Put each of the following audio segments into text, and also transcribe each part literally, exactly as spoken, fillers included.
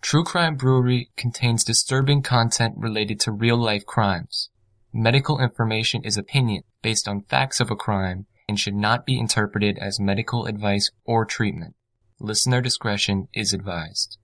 True Crime Brewery contains disturbing content related to real-life crimes. Medical information is opinion based on facts of a crime and should not be interpreted as medical advice or treatment. Listener discretion is advised.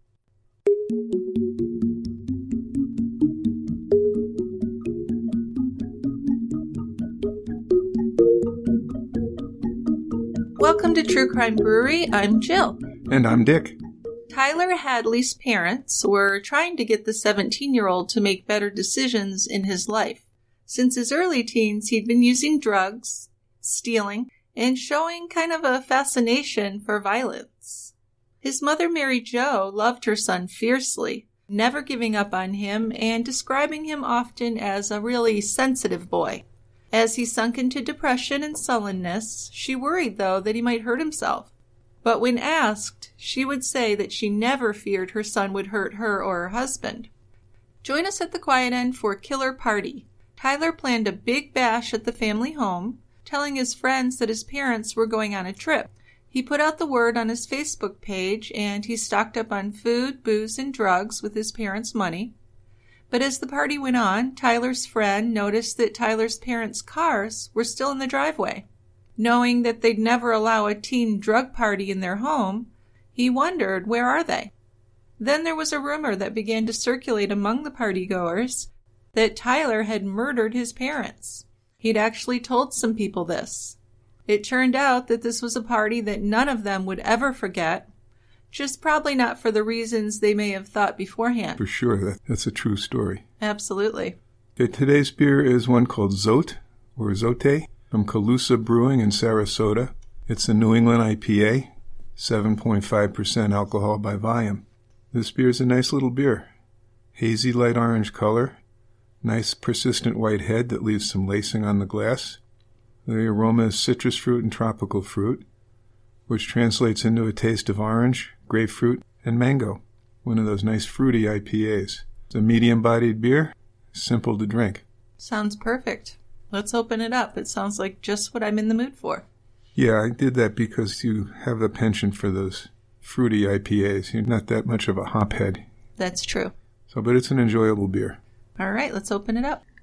Welcome to True Crime Brewery. I'm Jill. And I'm Dick. Tyler Hadley's parents were trying to get the seventeen-year-old to make better decisions in his life. Since his early teens, he'd been using drugs, stealing, and showing kind of a fascination for violence. His mother, Mary Jo, loved her son fiercely, never giving up on him and describing him often as a really sensitive boy. As he sunk into depression and sullenness, she worried, though, that he might hurt himself. But when asked, she would say that she never feared her son would hurt her or her husband. Join us at the Quiet End for Killer Party. Tyler planned a big bash at the family home, telling his friends that his parents were going on a trip. He put out the word on his Facebook page, and he stocked up on food, booze, and drugs with his parents' money. But as the party went on, Tyler's friend noticed that Tyler's parents' cars were still in the driveway. Knowing that they'd never allow a teen drug party in their home, he wondered, where are they? Then there was a rumor that began to circulate among the partygoers that Tyler had murdered his parents. He'd actually told some people this. It turned out that this was a party that none of them would ever forget, just probably not for the reasons they may have thought beforehand. For sure, that, that's a true story. Absolutely. Okay, today's beer is one called Zote, or Zote, from Calusa Brewing in Sarasota. It's a New England I P A, seven point five percent alcohol by volume. This beer is a nice little beer. Hazy light orange color, nice persistent white head that leaves some lacing on the glass. The aroma is citrus fruit and tropical fruit, which translates into a taste of orange, grapefruit, and mango. One of those nice fruity I P As. It's a medium-bodied beer, simple to drink. Sounds perfect. Let's open it up. It sounds like just what I'm in the mood for. Yeah, I did that because you have a penchant for those fruity I P As. You're not that much of a hophead. That's true. So, but it's an enjoyable beer. All right, let's open it up.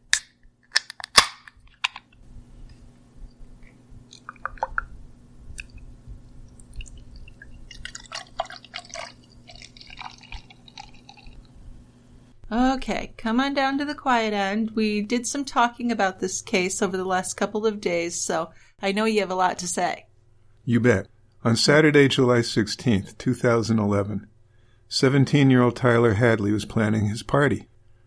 Okay, come on down to the Quiet End. We did some talking about this case over the last couple of days, so I know you have a lot to say. You bet. On Saturday, July sixteenth, two thousand eleven, seventeen-year-old Tyler Hadley was planning his party.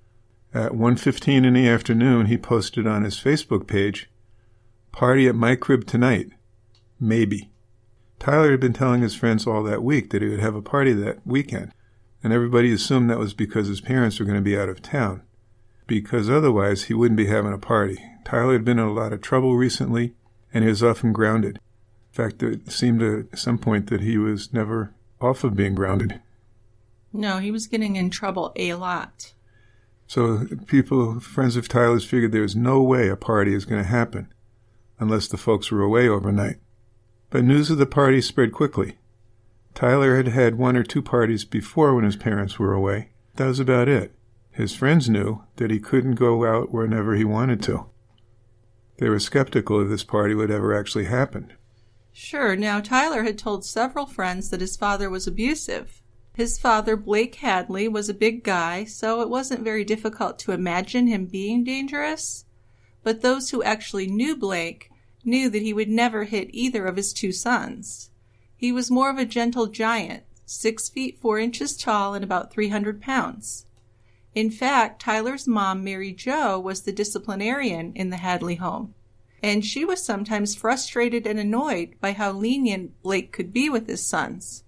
At one fifteen in the afternoon, he posted on his Facebook page, "Party at my crib tonight. Maybe." Tyler had been telling his friends all that week that he would have a party that weekend, and everybody assumed that was because his parents were going to be out of town, because otherwise he wouldn't be having a party. Tyler had been in a lot of trouble recently, and he was often grounded. In fact, it seemed at some point that he was never off of being grounded. No, he was getting in trouble a lot. So people, friends of Tyler's, figured there was no way a party is going to happen unless the folks were away overnight. But news of the party spread quickly. Tyler had had one or two parties before when his parents were away. That was about it. His friends knew that he couldn't go out whenever he wanted to. They were skeptical if this party would ever actually happen. Sure. Now, Tyler had told several friends that his father was abusive. His father, Blake Hadley, was a big guy, so it wasn't very difficult to imagine him being dangerous. But those who actually knew Blake knew that he would never hit either of his two sons. He was more of a gentle giant, six feet four inches tall and about three hundred pounds. In fact, Tyler's mom, Mary Jo, was the disciplinarian in the Hadley home, and she was sometimes frustrated and annoyed by how lenient Blake could be with his sons.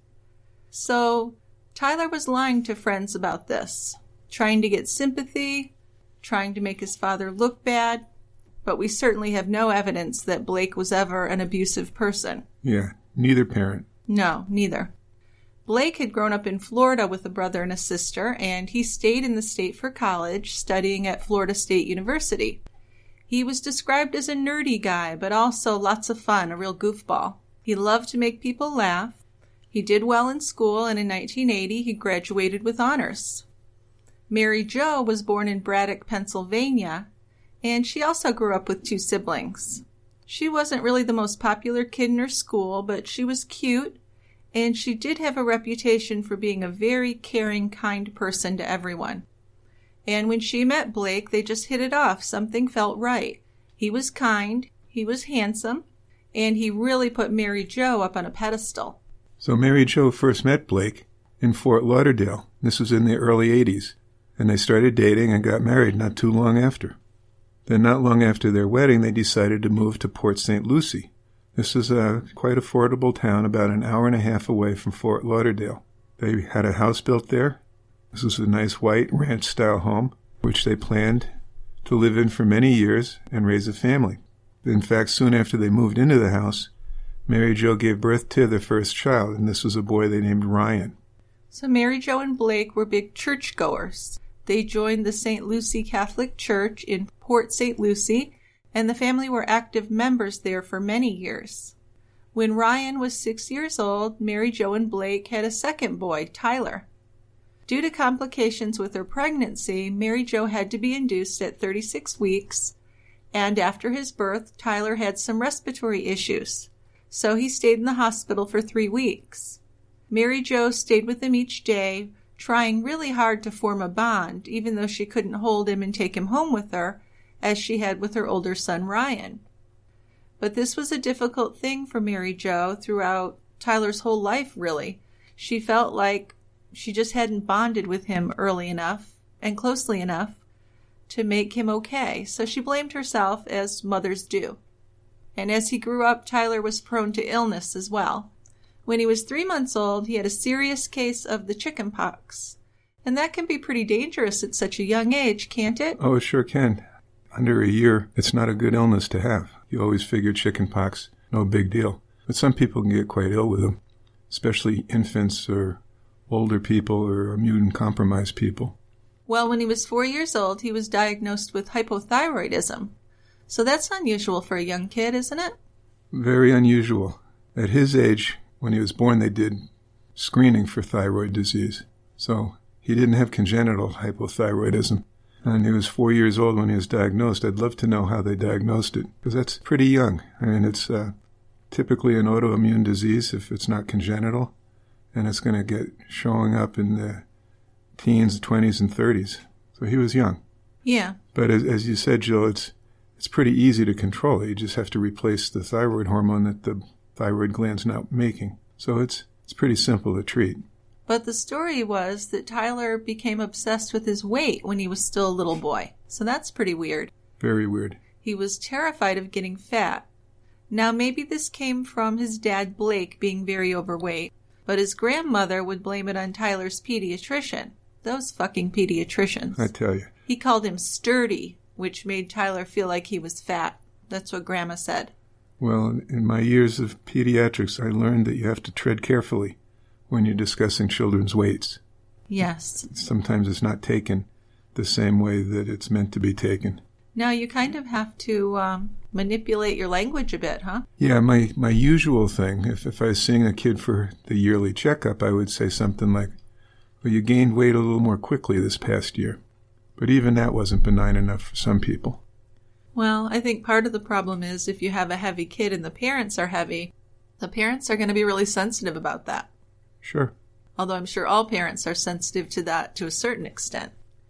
So, Tyler was lying to friends about this, trying to get sympathy, trying to make his father look bad, but we certainly have no evidence that Blake was ever an abusive person. Yeah. Neither parent. No, neither. Blake had grown up in Florida with a brother and a sister, and he stayed in the state for college, studying at Florida State University. He was described as a nerdy guy, but also lots of fun, a real goofball. He loved to make people laugh. He did well in school, and in nineteen eighty he graduated with honors. Mary Jo was born in Braddock, Pennsylvania, and she also grew up with two siblings. She wasn't really the most popular kid in her school, but she was cute, and she did have a reputation for being a very caring, kind person to everyone. And when she met Blake, they just hit it off. Something felt right. He was kind, he was handsome, and he really put Mary Jo up on a pedestal. So Mary Jo first met Blake in Fort Lauderdale. This was in the early eighties, and they started dating and got married not too long after. Then not long after their wedding, they decided to move to Port Saint Lucie. This is a quite affordable town about an hour and a half away from Fort Lauderdale. They had a house built there. This was a nice white ranch-style home, which they planned to live in for many years and raise a family. In fact, soon after they moved into the house, Mary Jo gave birth to their first child, and this was a boy they named Ryan. So Mary Jo and Blake were big churchgoers. They joined the Saint Lucie Catholic Church in Port Saint Lucie, and the family were active members there for many years. When Ryan was six years old, Mary Jo and Blake had a second boy, Tyler. Due to complications with her pregnancy, Mary Jo had to be induced at thirty-six weeks, and after his birth, Tyler had some respiratory issues, so he stayed in the hospital for three weeks. Mary Jo stayed with him each day, trying really hard to form a bond, even though she couldn't hold him and take him home with her, as she had with her older son Ryan. But this was a difficult thing for Mary Jo throughout Tyler's whole life, really. She felt like she just hadn't bonded with him early enough and closely enough to make him okay, so she blamed herself, as mothers do. And as he grew up, Tyler was prone to illness as well. When he was three months old, he had a serious case of the chicken pox. And that can be pretty dangerous at such a young age, can't it? Oh, it sure can. Under a year, it's not a good illness to have. You always figure chicken pox, no big deal. But some people can get quite ill with them, especially infants or older people or immune-compromised people. Well, when he was four years old, he was diagnosed with hypothyroidism. So that's unusual for a young kid, isn't it? Very unusual. At his age, when he was born, they did screening for thyroid disease. So he didn't have congenital hypothyroidism. And he was four years old when he was diagnosed. I'd love to know how they diagnosed it, because that's pretty young. I mean, it's uh, typically an autoimmune disease if it's not congenital, and it's going to get showing up in the teens, twenties, and thirties. So he was young. Yeah. But as, as you said, Jill, it's it's pretty easy to control it. You just have to replace the thyroid hormone that the thyroid gland's not making. So it's it's pretty simple to treat. But the story was that Tyler became obsessed with his weight when he was still a little boy. So that's pretty weird. Very weird. He was terrified of getting fat. Now maybe this came from his dad Blake being very overweight, but his grandmother would blame it on Tyler's pediatrician. Those fucking pediatricians. I tell you. He called him sturdy, which made Tyler feel like he was fat. That's what Grandma said. Well, in my years of pediatrics, I learned that you have to tread carefully when you're discussing children's weights. Yes. Sometimes it's not taken the same way that it's meant to be taken. Now you kind of have to um, manipulate your language a bit, huh? Yeah, my, my usual thing, if, if I was seeing a kid for the yearly checkup, I would say something like, well, you gained weight a little more quickly this past year. But even that wasn't benign enough for some people. Well, I think part of the problem is if you have a heavy kid and the parents are heavy, the parents are going to be really sensitive about that. Sure. Although I'm sure all parents are sensitive to that to a certain extent.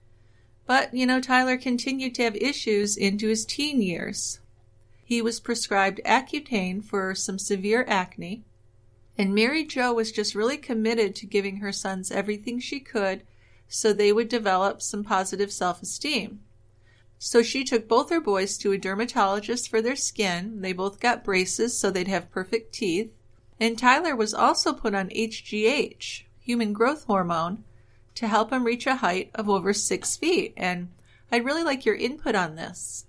But, you know, Tyler continued to have issues into his teen years. He was prescribed Accutane for some severe acne, and Mary Jo was just really committed to giving her sons everything she could so they would develop some positive self-esteem. So she took both her boys to a dermatologist for their skin. They both got braces so they'd have perfect teeth. And Tyler was also put on H G H, human growth hormone, to help him reach a height of over six feet. And I'd really like your input on this.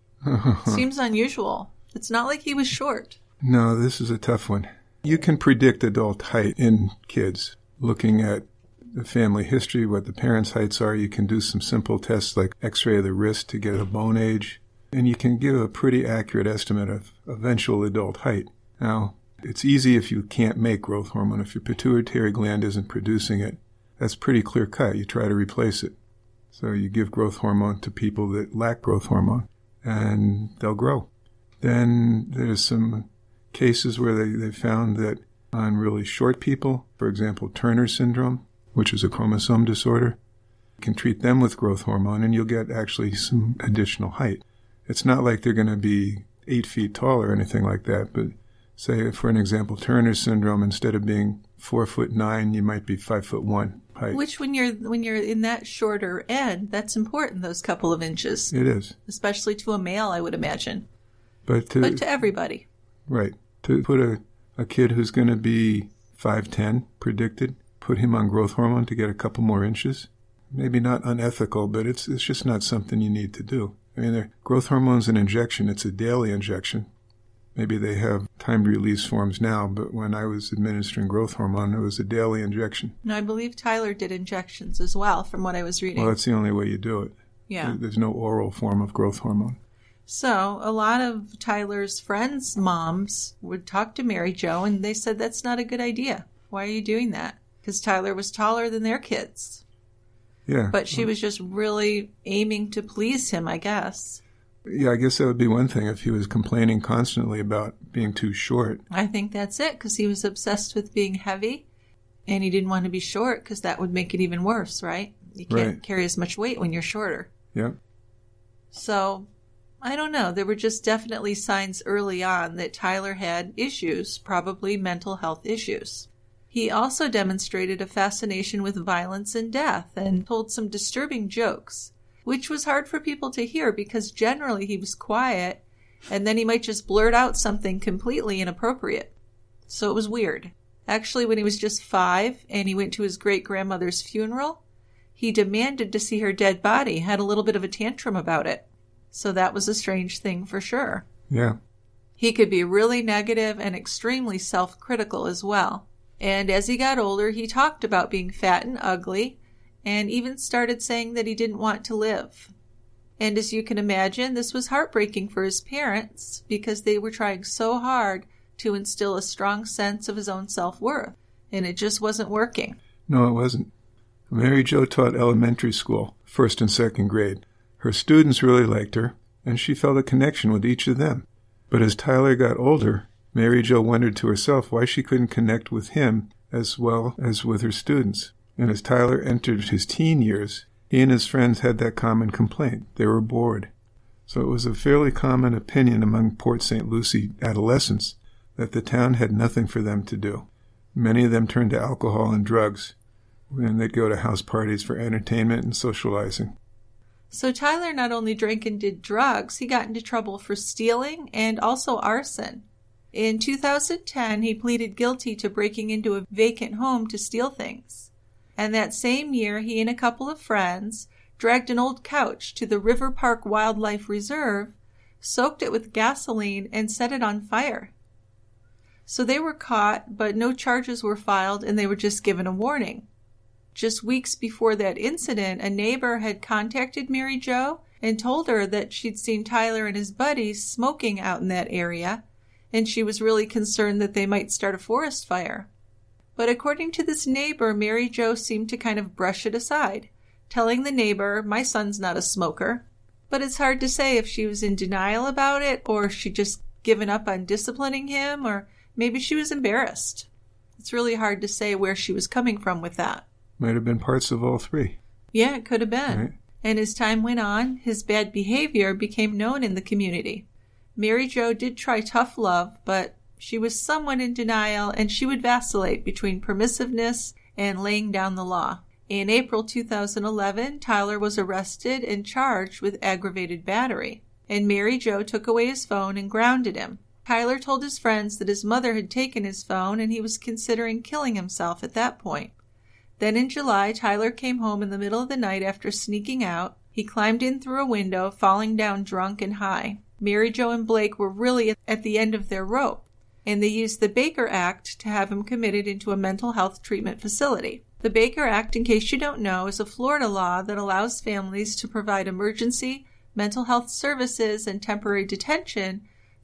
Seems unusual. It's not like he was short. No, this is a tough one. You can predict adult height in kids. Looking at the family history, what the parents' heights are, you can do some simple tests like x-ray of the wrist to get a bone age. And you can give a pretty accurate estimate of eventual adult height. Now, It's easy if you can't make growth hormone. If your pituitary gland isn't producing it, that's pretty clear cut. You try to replace it. So you give growth hormone to people that lack growth hormone, and they'll grow. Then there's some cases where they, they found that on really short people, for example, Turner syndrome, which is a chromosome disorder, you can treat them with growth hormone, and you'll get actually some additional height. It's not like they're going to be eight feet tall or anything like that, but say, for an example, Turner syndrome, instead of being four foot nine, you might be five foot one height. Which, when you're when you're in that shorter end, that's important. Those couple of inches. It is, especially to a male, I would imagine. But to, but to everybody, right? To put a a kid who's going to be five ten predicted, put him on growth hormone to get a couple more inches. Maybe not unethical, but it's it's just not something you need to do. I mean, growth hormone's an injection. It's a daily injection. Maybe they have timed release forms now, but when I was administering growth hormone, it was a daily injection. No, I believe Tyler did injections as well, from what I was reading. Well, that's the only way you do it. Yeah. There's no oral form of growth hormone. So a lot of Tyler's friends' moms would talk to Mary Jo, and they said that's not a good idea. Why are you doing that? Because Tyler was taller than their kids. Yeah. But she was just really aiming to please him, I guess. Yeah, I guess that would be one thing if he was complaining constantly about being too short. I think that's it, because he was obsessed with being heavy, and he didn't want to be short because that would make it even worse, right? You can't Right. carry as much weight when you're shorter. Yeah. So, I don't know. There were just definitely signs early on that Tyler had issues, probably mental health issues. He also demonstrated a fascination with violence and death and told some disturbing jokes, which was hard for people to hear because generally he was quiet, and then he might just blurt out something completely inappropriate. So it was weird. Actually, when he was just five and he went to his great-grandmother's funeral, he demanded to see her dead body, had a little bit of a tantrum about it. So that was a strange thing for sure. Yeah. He could be really negative and extremely self-critical as well. And as he got older, he talked about being fat and ugly, and even started saying that he didn't want to live. And as you can imagine, this was heartbreaking for his parents because they were trying so hard to instill a strong sense of his own self-worth, and it just wasn't working. No, it wasn't. Mary Jo taught elementary school, first and second grade. Her students really liked her, and she felt a connection with each of them. But as Tyler got older, Mary Jo wondered to herself why she couldn't connect with him as well as with her students. And as Tyler entered his teen years, he and his friends had that common complaint. They were bored. So it was a fairly common opinion among Port Saint Lucie adolescents that the town had nothing for them to do. Many of them turned to alcohol and drugs, and they'd go to house parties for entertainment and socializing. So Tyler not only drank and did drugs, he got into trouble for stealing and also arson. In two thousand ten, he pleaded guilty to breaking into a vacant home to steal things. And that same year, he and a couple of friends dragged an old couch to the River Park Wildlife Reserve, soaked it with gasoline, and set it on fire. So they were caught, but no charges were filed, and they were just given a warning. Just weeks before that incident, a neighbor had contacted Mary Jo and told her that she'd seen Tyler and his buddies smoking out in that area, and she was really concerned that they might start a forest fire. But according to this neighbor, Mary Jo seemed to kind of brush it aside, telling the neighbor, "My son's not a smoker." But it's hard to say if she was in denial about it, or if she'd just given up on disciplining him, or maybe she was embarrassed. It's really hard to say where she was coming from with that. Might have been parts of all three. Yeah, it could have been. Right. And as time went on, his bad behavior became known in the community. Mary Jo did try tough love, but she was somewhat in denial, and she would vacillate between permissiveness and laying down the law. In April two thousand eleven, Tyler was arrested and charged with aggravated battery, and Mary Jo took away his phone and grounded him. Tyler told his friends that his mother had taken his phone, and he was considering killing himself at that point. Then in July, Tyler came home in the middle of the night after sneaking out. He climbed in through a window, falling down drunk and high. Mary Jo and Blake were really at the end of their rope, and they used the Baker Act to have him committed into a mental health treatment facility. The Baker Act, in case you don't know, is a Florida law that allows families to provide emergency mental health services and temporary detention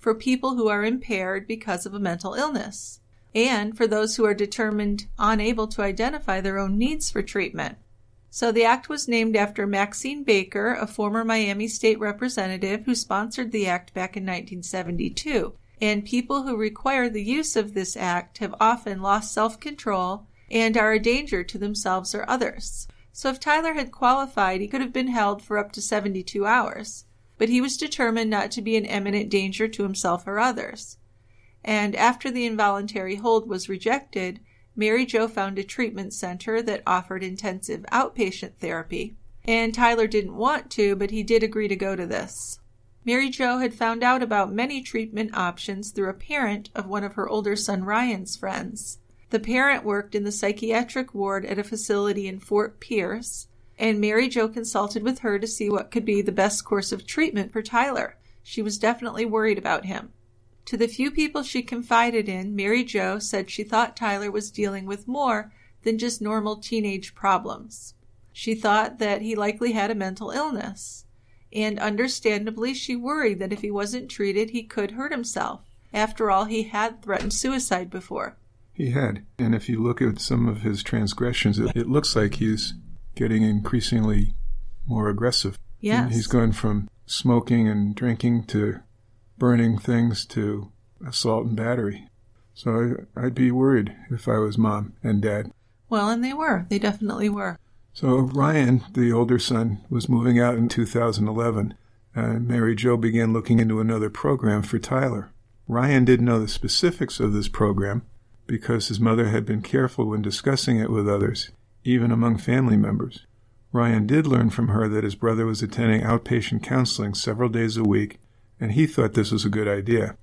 for people who are impaired because of a mental illness, and for those who are determined unable to identify their own needs for treatment. So the act was named after Maxine Baker, a former Miami State representative who sponsored the act back in nineteen seventy-two. And people who require the use of this act have often lost self-control and are a danger to themselves or others. So if Tyler had qualified, he could have been held for up to seventy-two hours. But he was determined not to be an imminent danger to himself or others. And after the involuntary hold was rejected, Mary Jo found a treatment center that offered intensive outpatient therapy. And Tyler didn't want to, but he did agree to go to this. Mary Jo had found out about many treatment options through a parent of one of her older son Ryan's friends. The parent worked in the psychiatric ward at a facility in Fort Pierce, and Mary Jo consulted with her to see what could be the best course of treatment for Tyler. She was definitely worried about him. To the few people she confided in, Mary Jo said she thought Tyler was dealing with more than just normal teenage problems. She thought that he likely had a mental illness, and understandably she worried that if he wasn't treated, he could hurt himself. After all, he had threatened suicide before. He had, and if you look at some of his transgressions, it, it looks like he's getting increasingly more aggressive. Yes. And he's gone from smoking and drinking to burning things to assault and battery. So I, I'd be worried if I was mom and dad. Well, and they were. They definitely were. So Ryan, the older son, was moving out in two thousand eleven, and Mary Jo began looking into another program for Tyler. Ryan didn't know the specifics of this program because his mother had been careful when discussing it with others, even among family members. Ryan did learn from her that his brother was attending outpatient counseling several days a week, and he thought this was a good idea.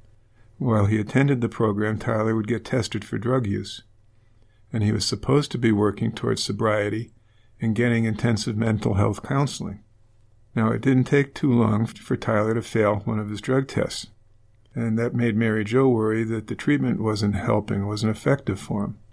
While he attended the program, Tyler would get tested for drug use, and he was supposed to be working towards sobriety and getting intensive mental health counseling. Now, it didn't take too long for Tyler to fail one of his drug tests, and that made Mary Jo worry that the treatment wasn't helping, wasn't effective for him.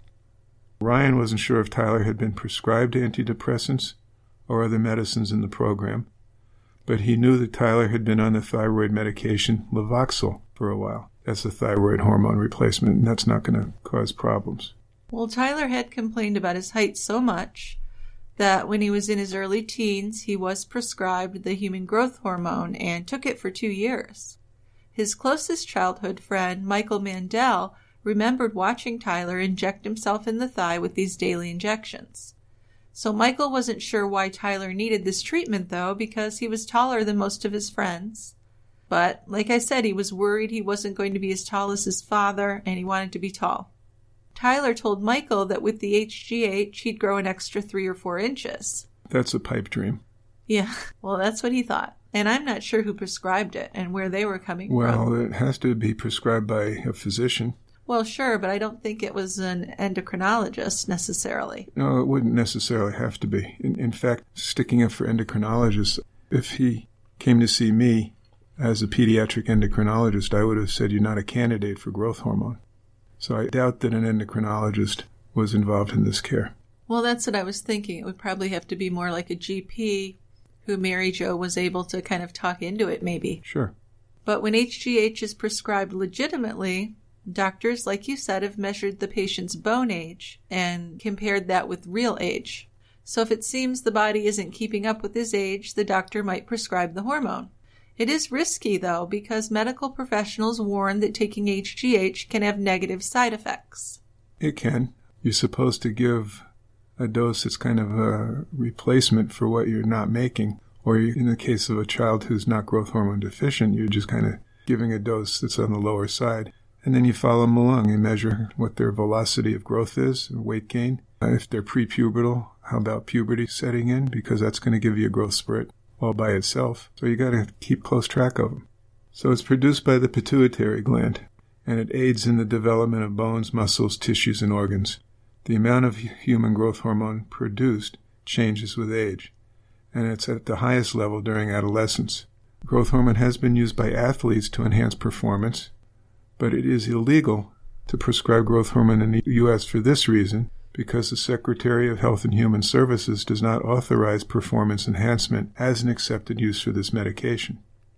Ryan wasn't sure if Tyler had been prescribed antidepressants or other medicines in the program, but he knew that Tyler had been on the thyroid medication Levoxyl for a while. That's a thyroid hormone replacement, and that's not going to cause problems. Well, Tyler had complained about his height so much that when he was in his early teens, he was prescribed the human growth hormone and took it for two years. His closest childhood friend, Michael Mandel, remembered watching Tyler inject himself in the thigh with these daily injections. So Michael wasn't sure why Tyler needed this treatment, though, because he was taller than most of his friends. But, like I said, he was worried he wasn't going to be as tall as his father, and he wanted to be tall. Tyler told Michael that with the H G H, he'd grow an extra three or four inches. That's a pipe dream. Yeah, well, that's what he thought. And I'm not sure who prescribed it and where they were coming well, from. Well, it has to be prescribed by a physician. Well, sure, but I don't think it was an endocrinologist necessarily. No, it wouldn't necessarily have to be. In, in fact, sticking up for endocrinologists, if he came to see me as a pediatric endocrinologist, I would have said you're not a candidate for growth hormone. So I doubt that an endocrinologist was involved in this care. Well, that's what I was thinking. It would probably have to be more like a G P who Mary Jo was able to kind of talk into it, maybe. Sure. But when H G H is prescribed legitimately, doctors, like you said, have measured the patient's bone age and compared that with real age. So if it seems the body isn't keeping up with his age, the doctor might prescribe the hormone. It is risky, though, because medical professionals warn that taking H G H can have negative side effects. It can. You're supposed to give a dose that's kind of a replacement for what you're not making. Or you, in the case of a child who's not growth hormone deficient, you're just kind of giving a dose that's on the lower side. And then you follow them along and measure what their velocity of growth is, weight gain. If they're prepubertal, how about puberty setting in? Because that's going to give you a growth spurt all by itself. So you got to keep close track of them. So it's produced by the pituitary gland, and it aids in the development of bones, muscles, tissues, and organs. The amount of human growth hormone produced changes with age, and it's at the highest level during adolescence. Growth hormone has been used by athletes to enhance performance, but it is illegal to prescribe growth hormone in the U S for this reason, because the Secretary of Health and Human Services does not authorize performance enhancement as an accepted use for this medication.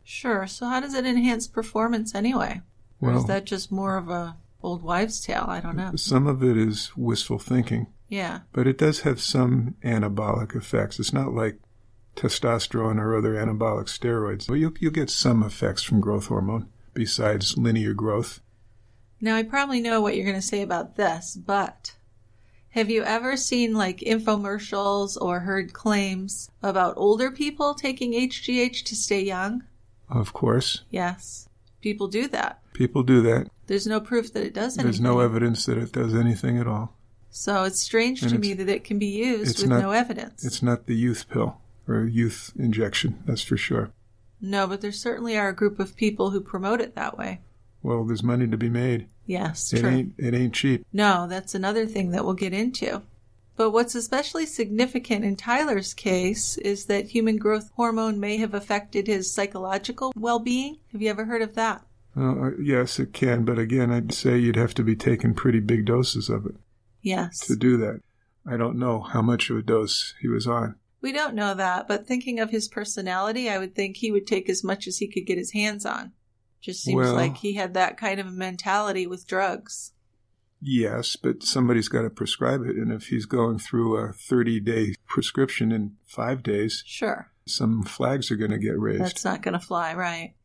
Sure. So how does it enhance performance anyway? Or Well, is that just more of a old wives' tale? I don't know. some of it is wistful thinking, Yeah. but it does have some anabolic effects. It's not like testosterone or other anabolic steroids, but you'll, you'll get some effects from growth hormone besides linear growth. Now, I probably know what you're going to say about this, but have you ever seen like infomercials or heard claims about older people taking H G H to stay young? Of course, Yes. People do that. people do that. There's no proof that it does anything. There's no evidence that it does anything at all. So it's strange And to it's- me that it can be used it's with not- no evidence. It's not the youth pill or youth injection, that's for sure. No, but there certainly are a group of people who promote it that way. Well, there's money to be made. Yes, It true. ain't it ain't cheap. No, that's another thing that we'll get into. But what's especially significant in Tyler's case is that human growth hormone may have affected his psychological well-being. Have you ever heard of that? Uh, yes, it can, but again, I'd say you'd have to be taking pretty big doses of it Yes. to do that. I don't know how much of a dose he was on. We don't know that, but thinking of his personality, I would think he would take as much as he could get his hands on. Just seems Well- like he had that kind of a mentality with drugs. Yes, but somebody's got to prescribe it, and if he's going through a thirty-day prescription in five days, Sure. some flags are going to get raised. That's not going to fly, right?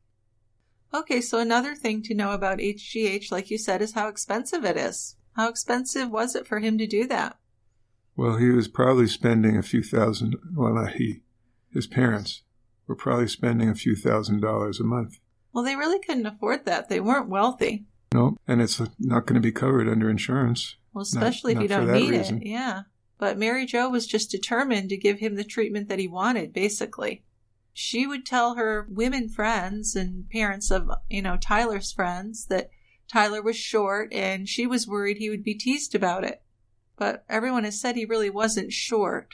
Okay, so another thing to know about H G H, like you said, is how expensive it is. How expensive was it for him to do that? Well, he was probably spending a few thousand, well, not he, his parents were probably spending a few thousand dollars a month. Well, they really couldn't afford that. They weren't wealthy. No, and it's not going to be covered under insurance. Well, especially Not- if you not for don't that need reason. it. Yeah. But Mary Jo was just determined to give him the treatment that he wanted, basically. She would tell her women friends and parents of, you know, Tyler's friends that Tyler was short and she was worried he would be teased about it. But everyone has said he really wasn't short.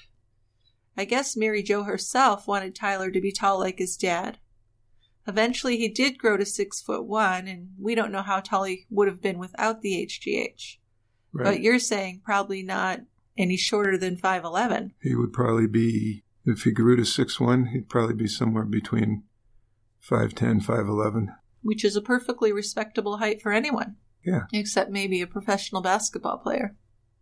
I guess Mary Jo herself wanted Tyler to be tall like his dad. Eventually he did grow to six foot one, and we don't know how tall he would have been without the H G H. Right. But you're saying probably not any shorter than five eleven. He would probably be, if he grew to six one, he'd probably be somewhere between five ten, five eleven. Which is a perfectly respectable height for anyone. Yeah. Except maybe a professional basketball player.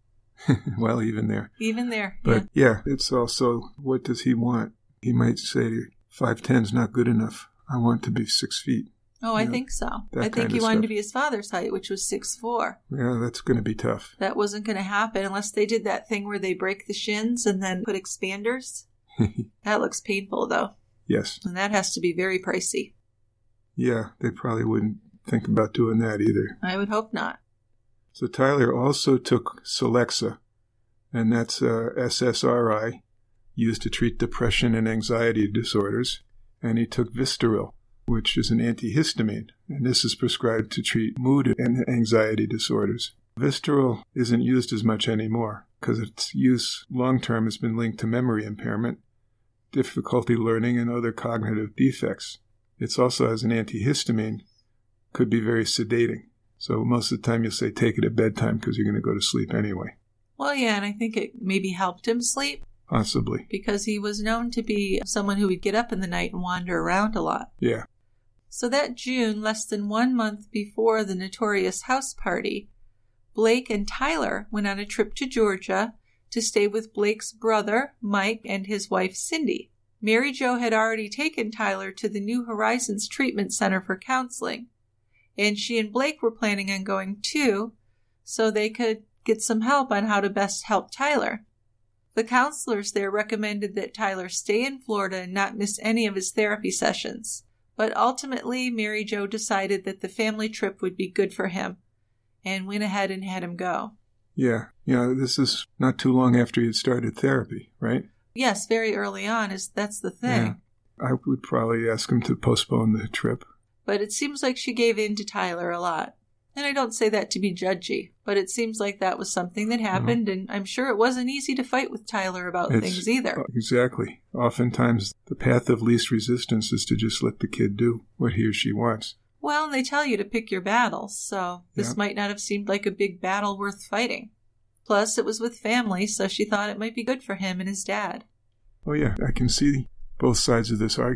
Well, even there. Even there. But yeah. it's also, what does he want? He might say five ten's not good enough. I want to be six feet. yeah. Oh, I you know, think so. that I think kind he of wanted stuff. to be his father's height, which was six four. Yeah, that's going to be tough. That wasn't going to happen unless they did that thing where they break the shins and then put expanders. That looks painful, though. Yes. And that has to be very pricey. Yeah, they probably wouldn't think about doing that either. I would hope not. So Tyler also took Celexa, and that's uh, S S R I, used to treat depression and anxiety disorders. And he took Vistaril, which is an antihistamine, and this is prescribed to treat mood and anxiety disorders. Vistaril isn't used as much anymore because its use long-term has been linked to memory impairment, difficulty learning, and other cognitive defects. It's also, as an antihistamine, could be very sedating. So most of the time you'll say take it at bedtime because you're going to go to sleep anyway. Well, yeah, and I think it maybe helped him sleep Possibly. because he was known to be someone who would get up in the night and wander around a lot. Yeah. So that June, less than one month before the notorious house party, Blake and Tyler went on a trip to Georgia to stay with Blake's brother, Mike, and his wife, Cindy. Mary Jo had already taken Tyler to the New Horizons Treatment Center for counseling, and she and Blake were planning on going too, so they could get some help on how to best help Tyler. The counselors there recommended that Tyler stay in Florida and not miss any of his therapy sessions. But ultimately, Mary Jo decided that the family trip would be good for him and went ahead and had him go. Yeah. Yeah, this is not too long after he had started therapy, right? Yes, very early on, is that's the thing. Yeah. I would probably ask him to postpone the trip. But it seems like she gave in to Tyler a lot. And I don't say that to be judgy, but it seems like that was something that happened, and I'm sure it wasn't easy to fight with Tyler about It's- things either. Exactly. Oftentimes, the path of least resistance is to just let the kid do what he or she wants. Well, they tell you to pick your battles, so this Yeah. might not have seemed like a big battle worth fighting. Plus, it was with family, so she thought it might be good for him and his dad. Oh, yeah, I can see both sides of this argument.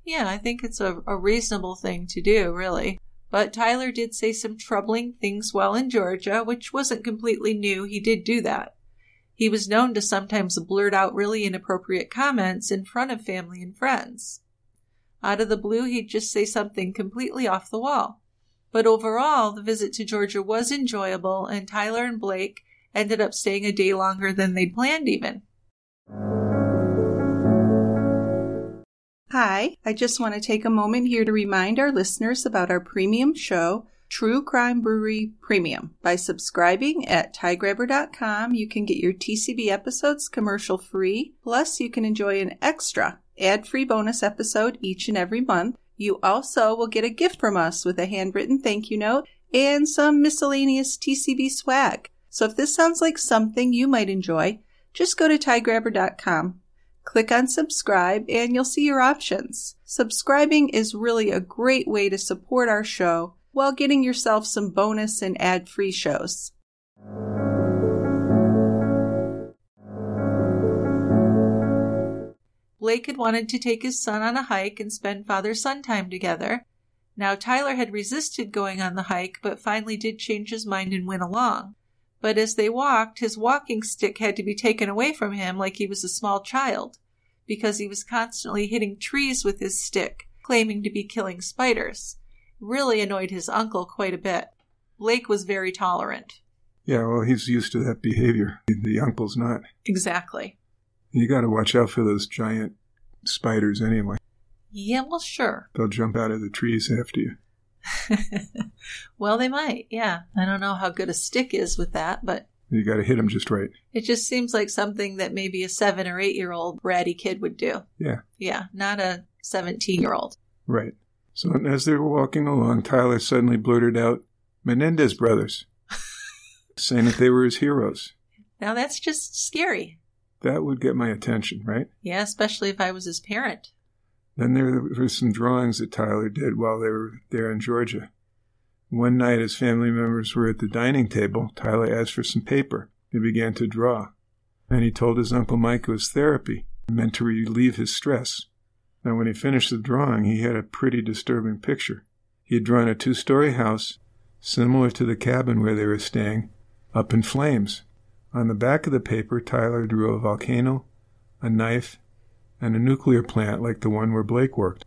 Yeah, I think it's a, a reasonable thing to do, really. But Tyler did say some troubling things while in Georgia, which wasn't completely new. He did do that. He was known to sometimes blurt out really inappropriate comments in front of family and friends. Out of the blue, he'd just say something completely off the wall. But overall, the visit to Georgia was enjoyable, and Tyler and Blake ended up staying a day longer than they'd planned even. Hi, I just want to take a moment here to remind our listeners about our premium show, True Crime Brewery Premium. By subscribing at tie grabber dot com, you can get your T C B episodes commercial-free, plus you can enjoy an extra ad-free bonus episode each and every month. You also will get a gift from us with a handwritten thank you note and some miscellaneous T C B swag. So if this sounds like something you might enjoy, just go to tie grabber dot com. Click on subscribe and you'll see your options. Subscribing is really a great way to support our show while getting yourself some bonus and ad-free shows. Blake had wanted to take his son on a hike and spend father-son time together. Now, Tyler had resisted going on the hike, but finally did change his mind and went along. But as they walked, his walking stick had to be taken away from him like he was a small child, because he was constantly hitting trees with his stick, claiming to be killing spiders. Really annoyed his uncle quite a bit. Blake was very tolerant. Yeah, well, he's used to that behavior. The uncle's not. Exactly. You got to watch out for those giant spiders anyway. Yeah, well, sure. They'll jump out of the trees after you. Well, they might, yeah. I don't know how good a stick is with that, but... You got to hit them just right. It just seems like something that maybe a seven or eight-year-old bratty kid would do. Yeah. Yeah, not a seventeen-year-old. Right. So as they were walking along, Tyler suddenly blurted out, Menendez brothers, saying that they were his heroes. Now that's just scary. That would get my attention, right? Yeah, especially if I was his parent. Then there were some drawings that Tyler did while they were there in Georgia. One night, as family members were at the dining table, Tyler asked for some paper. He began to draw. And he told his Uncle Mike it was therapy, meant to relieve his stress. Now, when he finished the drawing, he had a pretty disturbing picture. He had drawn a two-story house, similar to the cabin where they were staying, up in flames. On the back of the paper, Tyler drew a volcano, a knife, and a nuclear plant like the one where Blake worked.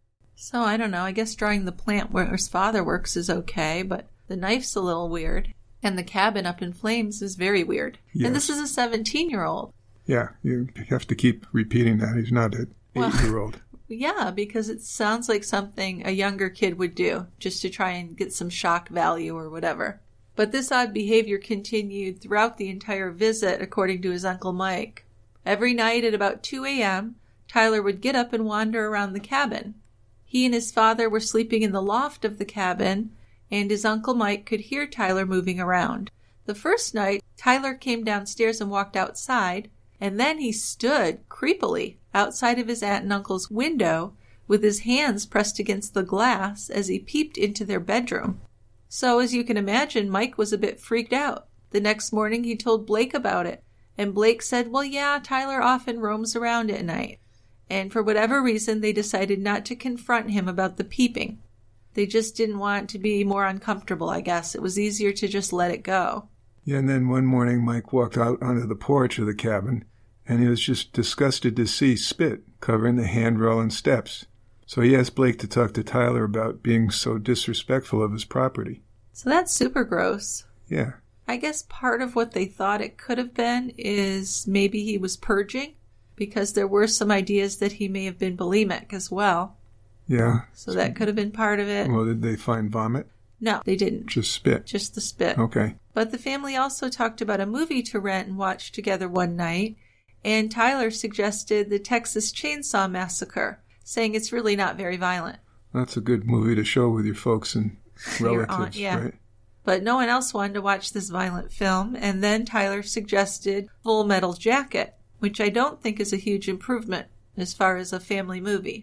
So, I don't know, I guess drawing the plant where his father works is okay, but the knife's a little weird. And the cabin up in flames is very weird. Yes. And this is a seventeen-year-old. Yeah, you have to keep repeating that. He's not an eight-year-old. Well, yeah, because it sounds like something a younger kid would do, just to try and get some shock value or whatever. But this odd behavior continued throughout the entire visit, according to his Uncle Mike. Every night at about two a.m., Tyler would get up and wander around the cabin. He and his father were sleeping in the loft of the cabin, and his Uncle Mike could hear Tyler moving around. The first night, Tyler came downstairs and walked outside, and then he stood creepily outside of his aunt and uncle's window with his hands pressed against the glass as he peeped into their bedroom. So, as you can imagine, Mike was a bit freaked out. The next morning, he told Blake about it, and Blake said, well, yeah, Tyler often roams around at night. And for whatever reason, they decided not to confront him about the peeping. They just didn't want to be more uncomfortable, I guess. It was easier to just let it go. Yeah, and then one morning, Mike walked out onto the porch of the cabin, and he was just disgusted to see spit covering the handrail and steps. So he asked Blake to talk to Tyler about being so disrespectful of his property. So that's super gross. Yeah. I guess part of what they thought it could have been is maybe he was purging, because there were some ideas that he may have been bulimic as well. Yeah. So that could have been part of it. Well, did they find vomit? No, they didn't. Just spit? Just the spit. Okay. But the family also talked about a movie to rent and watch together one night, and Tyler suggested the Texas Chainsaw Massacre, saying it's really not very violent. That's a good movie to show with your folks and relatives, your aunt, yeah. Right? But no one else wanted to watch this violent film, and then Tyler suggested Full Metal Jacket, which I don't think is a huge improvement as far as a family movie.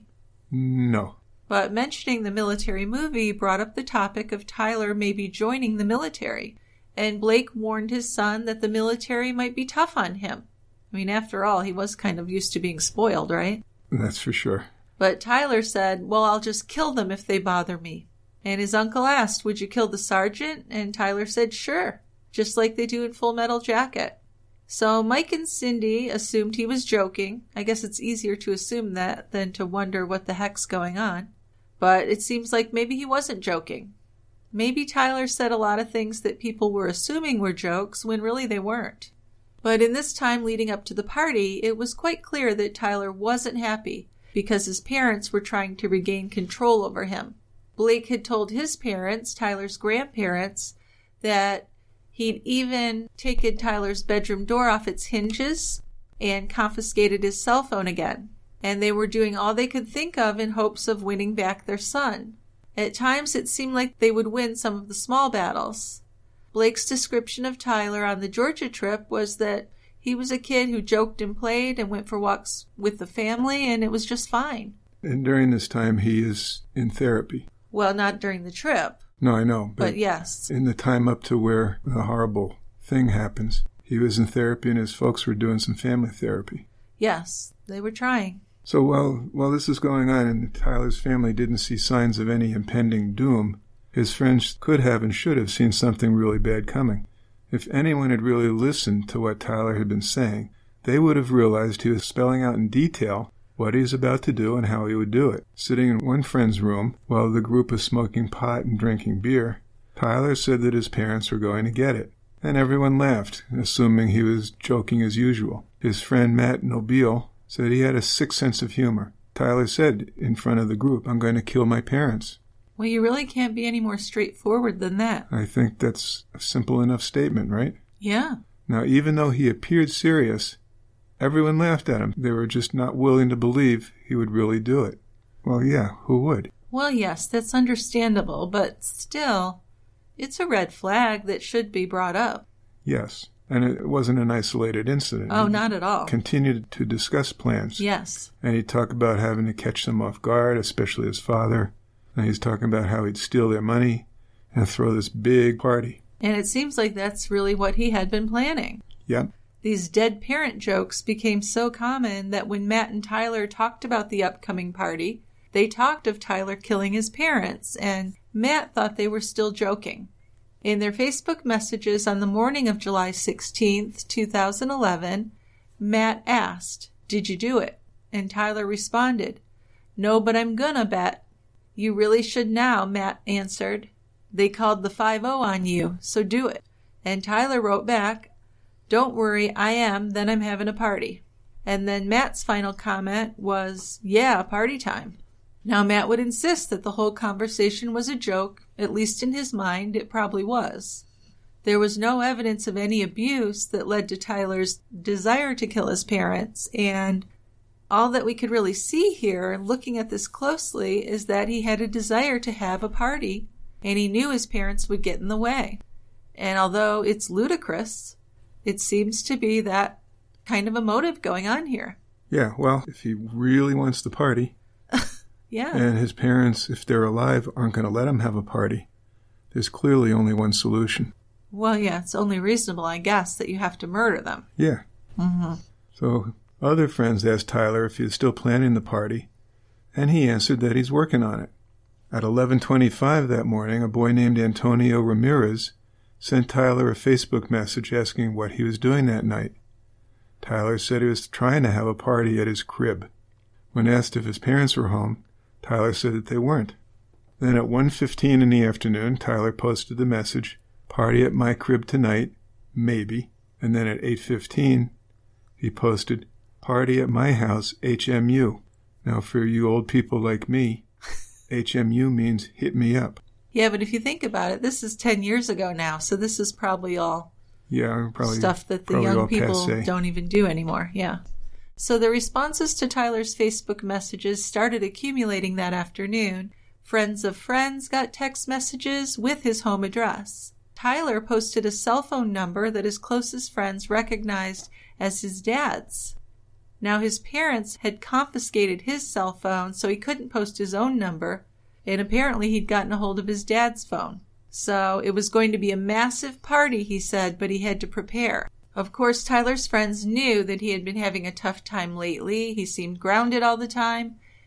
No. But mentioning the military movie brought up the topic of Tyler maybe joining the military, and Blake warned his son that the military might be tough on him. I mean, after all, he was kind of used to being spoiled, right? That's for sure. But Tyler said, well, I'll just kill them if they bother me. And his uncle asked, would you kill the sergeant? And Tyler said, sure, just like they do in Full Metal Jacket. So Mike and Cindy assumed he was joking. I guess it's easier to assume that than to wonder what the heck's going on. But it seems like maybe he wasn't joking. Maybe Tyler said a lot of things that people were assuming were jokes when really they weren't. But in this time leading up to the party, it was quite clear that Tyler wasn't happy because his parents were trying to regain control over him. Blake had told his parents, Tyler's grandparents, that he'd even taken Tyler's bedroom door off its hinges and confiscated his cell phone again. And they were doing all they could think of in hopes of winning back their son. At times it seemed like they would win some of the small battles. Blake's description of Tyler on the Georgia trip was that he was a kid who joked and played and went for walks with the family, and it was just fine. And during this time, he is in therapy. Well, not during the trip. No, I know. But, but yes. In the time up to where the horrible thing happens, he was in therapy and his folks were doing some family therapy. Yes, they were trying. So while, while this is going on and Tyler's family didn't see signs of any impending doom, his friends could have and should have seen something really bad coming. If anyone had really listened to what Tyler had been saying, they would have realized he was spelling out in detail what he was about to do and how he would do it. Sitting in one friend's room while the group was smoking pot and drinking beer, Tyler said that his parents were going to get it. And everyone laughed, assuming he was joking as usual. His friend Matt Nobile said he had a sick sense of humor. Tyler said in front of the group, I'm going to kill my parents. Well, you really can't be any more straightforward than that. I think that's a simple enough statement, right? Yeah. Now, even though he appeared serious, everyone laughed at him. They were just not willing to believe he would really do it. Well, yeah, who would? Well, yes, that's understandable, but still, it's a red flag that should be brought up. Yes, and it wasn't an isolated incident. Oh, he not at all. Continued to discuss plans. Yes. And he'd talk about having to catch them off guard, especially his father. And he's talking about how he'd steal their money and throw this big party. And it seems like that's really what he had been planning. Yep. These dead parent jokes became so common that when Matt and Tyler talked about the upcoming party, they talked of Tyler killing his parents, and Matt thought they were still joking. In their Facebook messages on the morning of July sixteenth, two thousand eleven, Matt asked, "Did you do it?" And Tyler responded, "No, but I'm gonna bet." "You really should now," Matt answered. "They called the five oh on you, so do it." And Tyler wrote back, "Don't worry, I am, then I'm having a party." And then Matt's final comment was, "Yeah, party time." Now Matt would insist that the whole conversation was a joke, at least in his mind it probably was. There was no evidence of any abuse that led to Tyler's desire to kill his parents, and all that we could really see here, looking at this closely, is that he had a desire to have a party, and he knew his parents would get in the way. And although it's ludicrous, it seems to be that kind of a motive going on here. Yeah, well, if he really wants the party, yeah, and his parents, if they're alive, aren't going to let him have a party, there's clearly only one solution. Well, yeah, it's only reasonable, I guess, that you have to murder them. Yeah. Mm-hmm. So other friends asked Tyler if he was still planning the party, and he answered that he's working on it. At eleven twenty-five that morning, a boy named Antonio Ramirez sent Tyler a Facebook message asking what he was doing that night. Tyler said he was trying to have a party at his crib. When asked if his parents were home, Tyler said that they weren't. Then at one fifteen in the afternoon, Tyler posted the message, "Party at my crib tonight, maybe." And then at eight fifteen, he posted, "Party at my house, H M U." Now, for you old people like me, H M U means hit me up. Yeah, but if you think about it, this is ten years ago now, so this is probably all yeah, probably, stuff that the probably young people passe. don't even do anymore. Yeah. So the responses to Tyler's Facebook messages started accumulating that afternoon. Friends of friends got text messages with his home address. Tyler posted a cell phone number that his closest friends recognized as his dad's. Now his parents had confiscated his cell phone, so he couldn't post his own number, and apparently he'd gotten a hold of his dad's phone. So it was going to be a massive party, he said, but he had to prepare. Of course, Tyler's friends knew that he had been having a tough time lately. He seemed grounded all the time,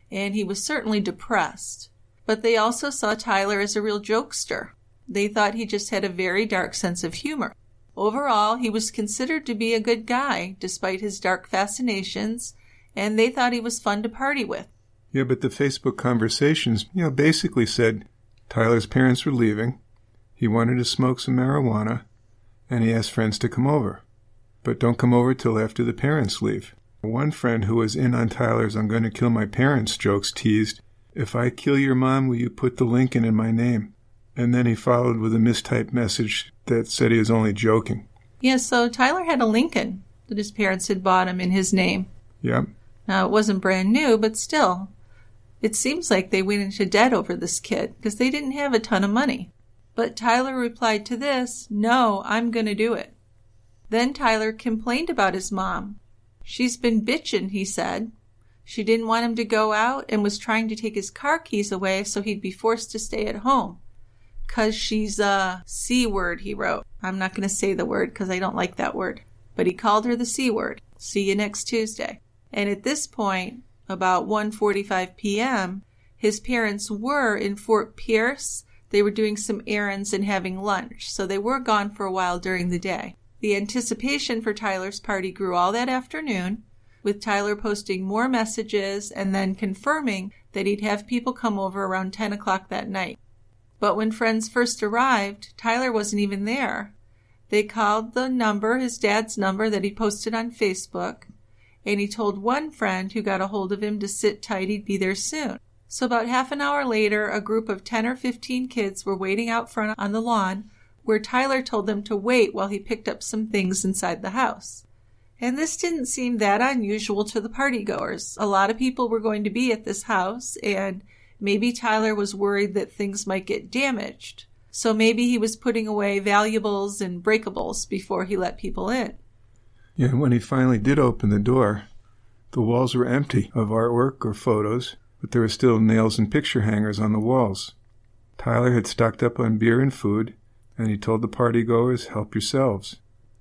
and he was certainly depressed. But they also saw Tyler as a real jokester. They thought he just had a very dark sense of humor. Overall, he was considered to be a good guy, despite his dark fascinations, and they thought he was fun to party with. Yeah, but the Facebook conversations, you know, basically said Tyler's parents were leaving, he wanted to smoke some marijuana, and he asked friends to come over. But don't come over till after the parents leave. One friend who was in on Tyler's "I'm going to kill my parents" jokes teased, "If I kill your mom, will you put the Lincoln in my name?" And then he followed with a mistyped message that said he was only joking. Yeah, so Tyler had a Lincoln that his parents had bought him in his name. Yep. Now, it wasn't brand new, but still, it seems like they went into debt over this kid because they didn't have a ton of money. But Tyler replied to this, "No, I'm going to do it." Then Tyler complained about his mom. "She's been bitchin'," he said. She didn't want him to go out and was trying to take his car keys away so he'd be forced to stay at home. "'Cause she's a C word," he wrote. I'm not going to say the word because I don't like that word. But he called her the C word. See you next Tuesday. And at this point, about one forty-five p.m., his parents were in Fort Pierce. They were doing some errands and having lunch, so they were gone for a while during the day. The anticipation for Tyler's party grew all that afternoon, with Tyler posting more messages and then confirming that he'd have people come over around ten o'clock that night. But when friends first arrived, Tyler wasn't even there. They called the number, his dad's number that he posted on Facebook, and he told one friend who got a hold of him to sit tight, he'd be there soon. So about half an hour later, a group of ten or fifteen kids were waiting out front on the lawn, where Tyler told them to wait while he picked up some things inside the house. And this didn't seem that unusual to the partygoers. A lot of people were going to be at this house, and maybe Tyler was worried that things might get damaged. So maybe he was putting away valuables and breakables before he let people in. Yeah, when he finally did open the door, the walls were empty of artwork or photos, but there were still nails and picture hangers on the walls. Tyler had stocked up on beer and food, and he told the partygoers, "Help yourselves."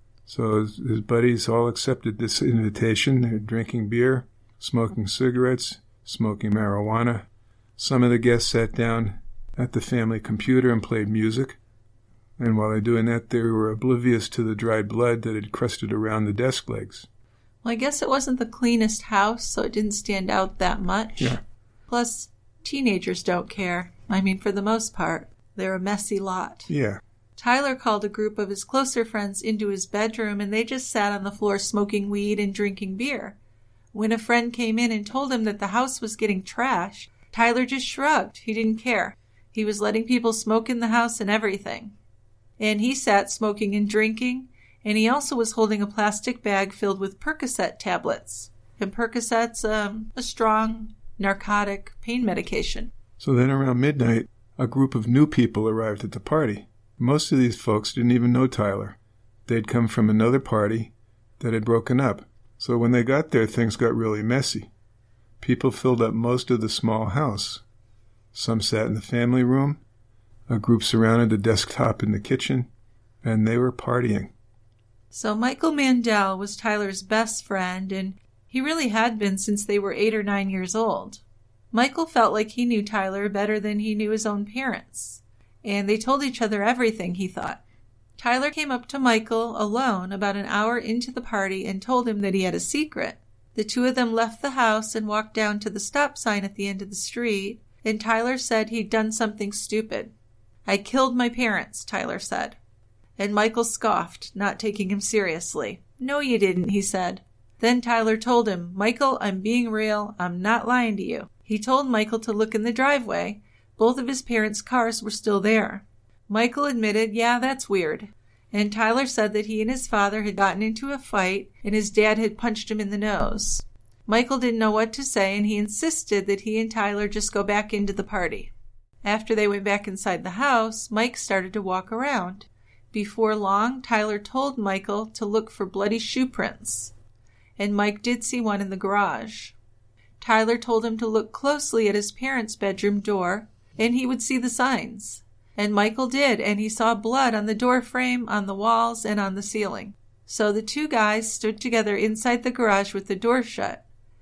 So his, his buddies all accepted this invitation. They're drinking beer, smoking cigarettes, smoking marijuana. Some of the guests sat down at the family computer and played music. And while they're doing that, they were oblivious to the dried blood that had crusted around the desk legs. Well, I guess it wasn't the cleanest house, so it didn't stand out that much. Yeah. Plus, teenagers don't care. I mean, for the most part, they're a messy lot. Yeah. Tyler called a group of his closer friends into his bedroom, and they just sat on the floor smoking weed and drinking beer. When a friend came in and told him that the house was getting trashed, Tyler just shrugged. He didn't care. He was letting people smoke in the house and everything. And he sat smoking and drinking, and he also was holding a plastic bag filled with Percocet tablets. And Percocet's um, a strong narcotic pain medication. So then around midnight, a group of new people arrived at the party. Most of these folks didn't even know Tyler. They'd come from another party that had broken up. So when they got there, things got really messy. People filled up most of the small house. Some sat in the family room. A group surrounded the desktop in the kitchen, and they were partying. So Michael Mandel was Tyler's best friend, and he really had been since they were eight or nine years old. Michael felt like he knew Tyler better than he knew his own parents, and they told each other everything, he thought. Tyler came up to Michael alone about an hour into the party and told him that he had a secret. The two of them left the house and walked down to the stop sign at the end of the street, and Tyler said he'd done something stupid. "I killed my parents," Tyler said. And Michael scoffed, not taking him seriously. "No, you didn't," he said. Then Tyler told him, "Michael, I'm being real. I'm not lying to you." He told Michael to look in the driveway. Both of his parents' cars were still there. Michael admitted, "Yeah, that's weird." And Tyler said that he and his father had gotten into a fight, and his dad had punched him in the nose. Michael didn't know what to say, and he insisted that he and Tyler just go back into the party. After they went back inside the house, Mike started to walk around. Before long, Tyler told Michael to look for bloody shoe prints. And Mike did see one in the garage. Tyler told him to look closely at his parents' bedroom door, and he would see the signs. And Michael did, and he saw blood on the door frame, on the walls, and on the ceiling. So the two guys stood together inside the garage with the door shut.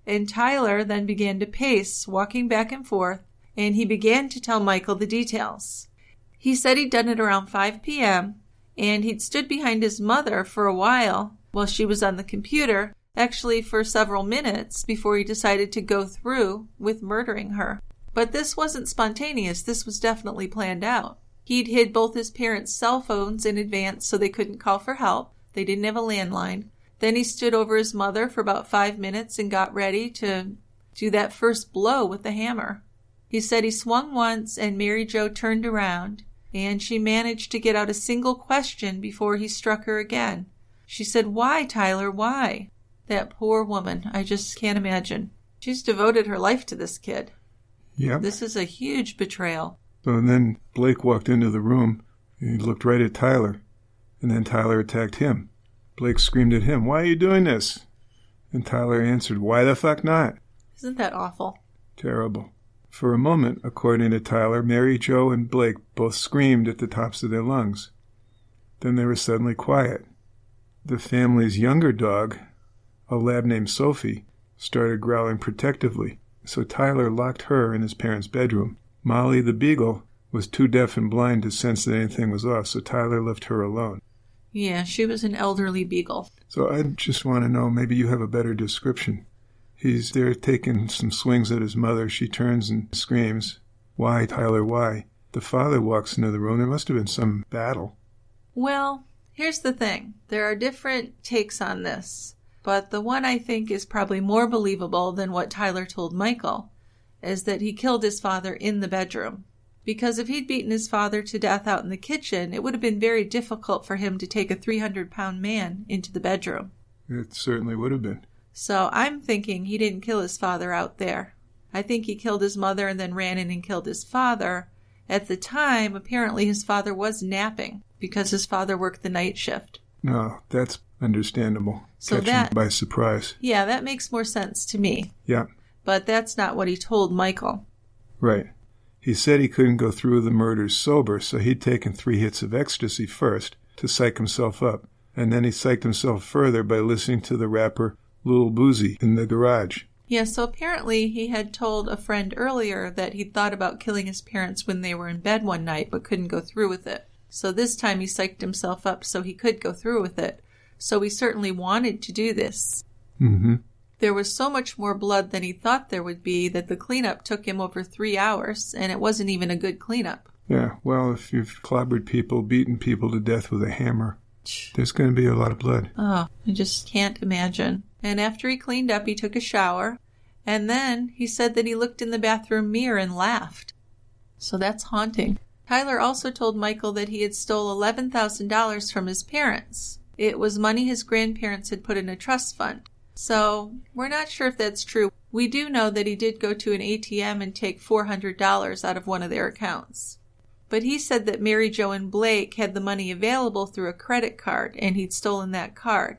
And Tyler then began to pace, walking back and forth, and he began to tell Michael the details. He said he'd done it around five p.m., and he'd stood behind his mother for a while while she was on the computer, actually for several minutes, before he decided to go through with murdering her. But this wasn't spontaneous. This was definitely planned out. He'd hid both his parents' cell phones in advance so they couldn't call for help. They didn't have a landline. Then he stood over his mother for about five minutes and got ready to do that first blow with the hammer. He said he swung once and Mary Jo turned around, and she managed to get out a single question before he struck her again. She said, "Why, Tyler, why?" That poor woman. I just can't imagine. She's devoted her life to this kid. Yep. This is a huge betrayal. So then Blake walked into the room. He looked right at Tyler, and then Tyler attacked him. Blake screamed at him, "Why are you doing this?" And Tyler answered, "Why the fuck not?" Isn't that awful? Terrible. For a moment, according to Tyler, Mary Jo and Blake both screamed at the tops of their lungs. Then they were suddenly quiet. The family's younger dog, a lab named Sophie, started growling protectively, so Tyler locked her in his parents' bedroom. Molly the beagle was too deaf and blind to sense that anything was off, so Tyler left her alone. Yeah, she was an elderly beagle. So I just want to know, maybe you have a better description. He's there taking some swings at his mother. She turns and screams, "Why, Tyler, why?" The father walks into the room. There must have been some battle. Well, here's the thing. There are different takes on this, but the one I think is probably more believable than what Tyler told Michael is that he killed his father in the bedroom. Because if he'd beaten his father to death out in the kitchen, it would have been very difficult for him to take a three hundred pound man into the bedroom. It certainly would have been. So I'm thinking he didn't kill his father out there. I think he killed his mother and then ran in and killed his father. At the time, apparently his father was napping because his father worked the night shift. No, that's understandable. So Catch that, him by surprise. Yeah, that makes more sense to me. Yeah. But that's not what he told Michael. Right. He said he couldn't go through the murders sober, so he'd taken three hits of ecstasy first to psych himself up, and then he psyched himself further by listening to the rapper Lil Boozy in the garage. Yeah, so apparently he had told a friend earlier that he'd thought about killing his parents when they were in bed one night but couldn't go through with it. So this time he psyched himself up so he could go through with it. So he certainly wanted to do this. Mm-hmm. There was so much more blood than he thought there would be that the cleanup took him over three hours, and it wasn't even a good cleanup. Yeah, well, if you've clobbered people, beaten people to death with a hammer, there's going to be a lot of blood. Oh, I just can't imagine. And after he cleaned up, he took a shower, and then he said that he looked in the bathroom mirror and laughed. So that's haunting. Tyler also told Michael that he had stole eleven thousand dollars from his parents. It was money his grandparents had put in a trust fund. So we're not sure if that's true. We do know that he did go to an A T M and take four hundred dollars out of one of their accounts. But he said that Mary Jo and Blake had the money available through a credit card, and he'd stolen that card.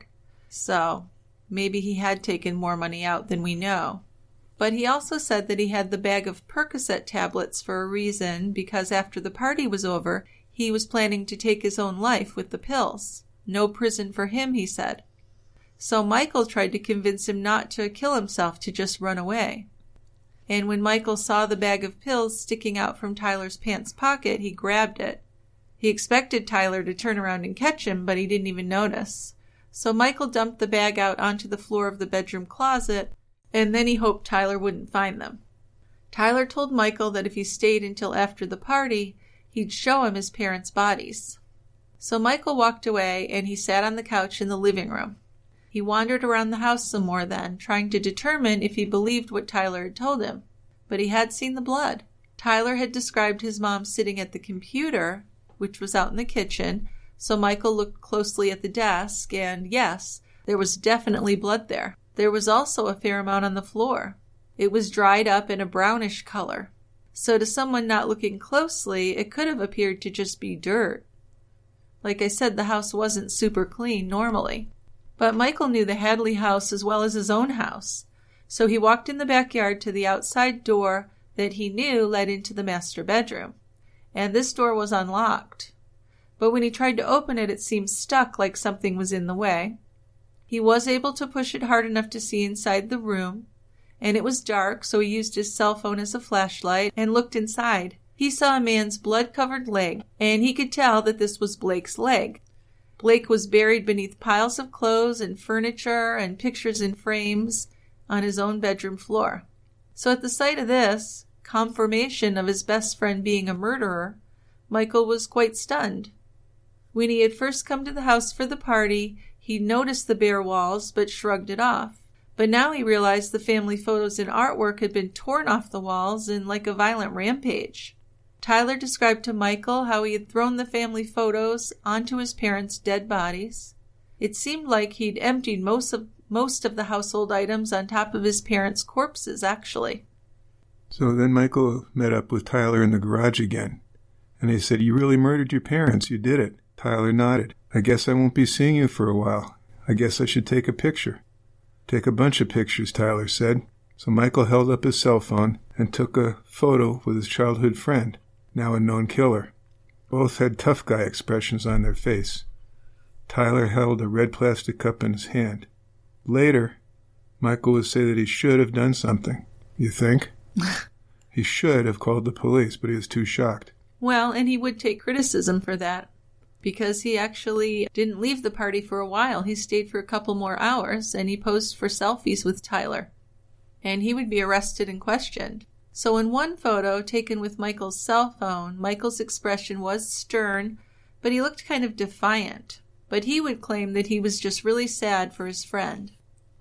So maybe he had taken more money out than we know. But he also said that he had the bag of Percocet tablets for a reason, because after the party was over, he was planning to take his own life with the pills. No prison for him, he said. So Michael tried to convince him not to kill himself, to just run away. And when Michael saw the bag of pills sticking out from Tyler's pants pocket, he grabbed it. He expected Tyler to turn around and catch him, but he didn't even notice. So Michael dumped the bag out onto the floor of the bedroom closet, and then he hoped Tyler wouldn't find them. Tyler told Michael that if he stayed until after the party, he'd show him his parents' bodies. So Michael walked away, and he sat on the couch in the living room. He wandered around the house some more then, trying to determine if he believed what Tyler had told him. But he had seen the blood. Tyler had described his mom sitting at the computer, which was out in the kitchen, so Michael looked closely at the desk, and yes, there was definitely blood there. There was also a fair amount on the floor. It was dried up in a brownish color. So to someone not looking closely, it could have appeared to just be dirt. Like I said, the house wasn't super clean normally. But Michael knew the Hadley house as well as his own house, so he walked in the backyard to the outside door that he knew led into the master bedroom, and this door was unlocked. But when he tried to open it, it seemed stuck, like something was in the way. He was able to push it hard enough to see inside the room, and it was dark, so he used his cell phone as a flashlight and looked inside. He saw a man's blood-covered leg, and he could tell that this was Blake's leg. Blake was buried beneath piles of clothes and furniture and pictures in frames on his own bedroom floor. So at the sight of this, confirmation of his best friend being a murderer, Michael was quite stunned. When he had first come to the house for the party, he noticed the bare walls but shrugged it off. But now he realized the family photos and artwork had been torn off the walls in like a violent rampage. Tyler described to Michael how he had thrown the family photos onto his parents' dead bodies. It seemed like he'd emptied most of most of the household items on top of his parents' corpses, actually. So then Michael met up with Tyler in the garage again, and he said, "You really murdered your parents. You did it." Tyler nodded. "I guess I won't be seeing you for a while. I guess I should take a picture." "Take a bunch of pictures," Tyler said. So Michael held up his cell phone and took a photo with his childhood friend, now a known killer. Both had tough guy expressions on their face. Tyler held a red plastic cup in his hand. Later, Michael would say that he should have done something. You think? He should have called the police, but he was too shocked. Well, and he would take criticism for that, because he actually didn't leave the party for a while. He stayed for a couple more hours, and he posed for selfies with Tyler. And he would be arrested and questioned. So in one photo taken with Michael's cell phone, Michael's expression was stern, but he looked kind of defiant. But he would claim that he was just really sad for his friend.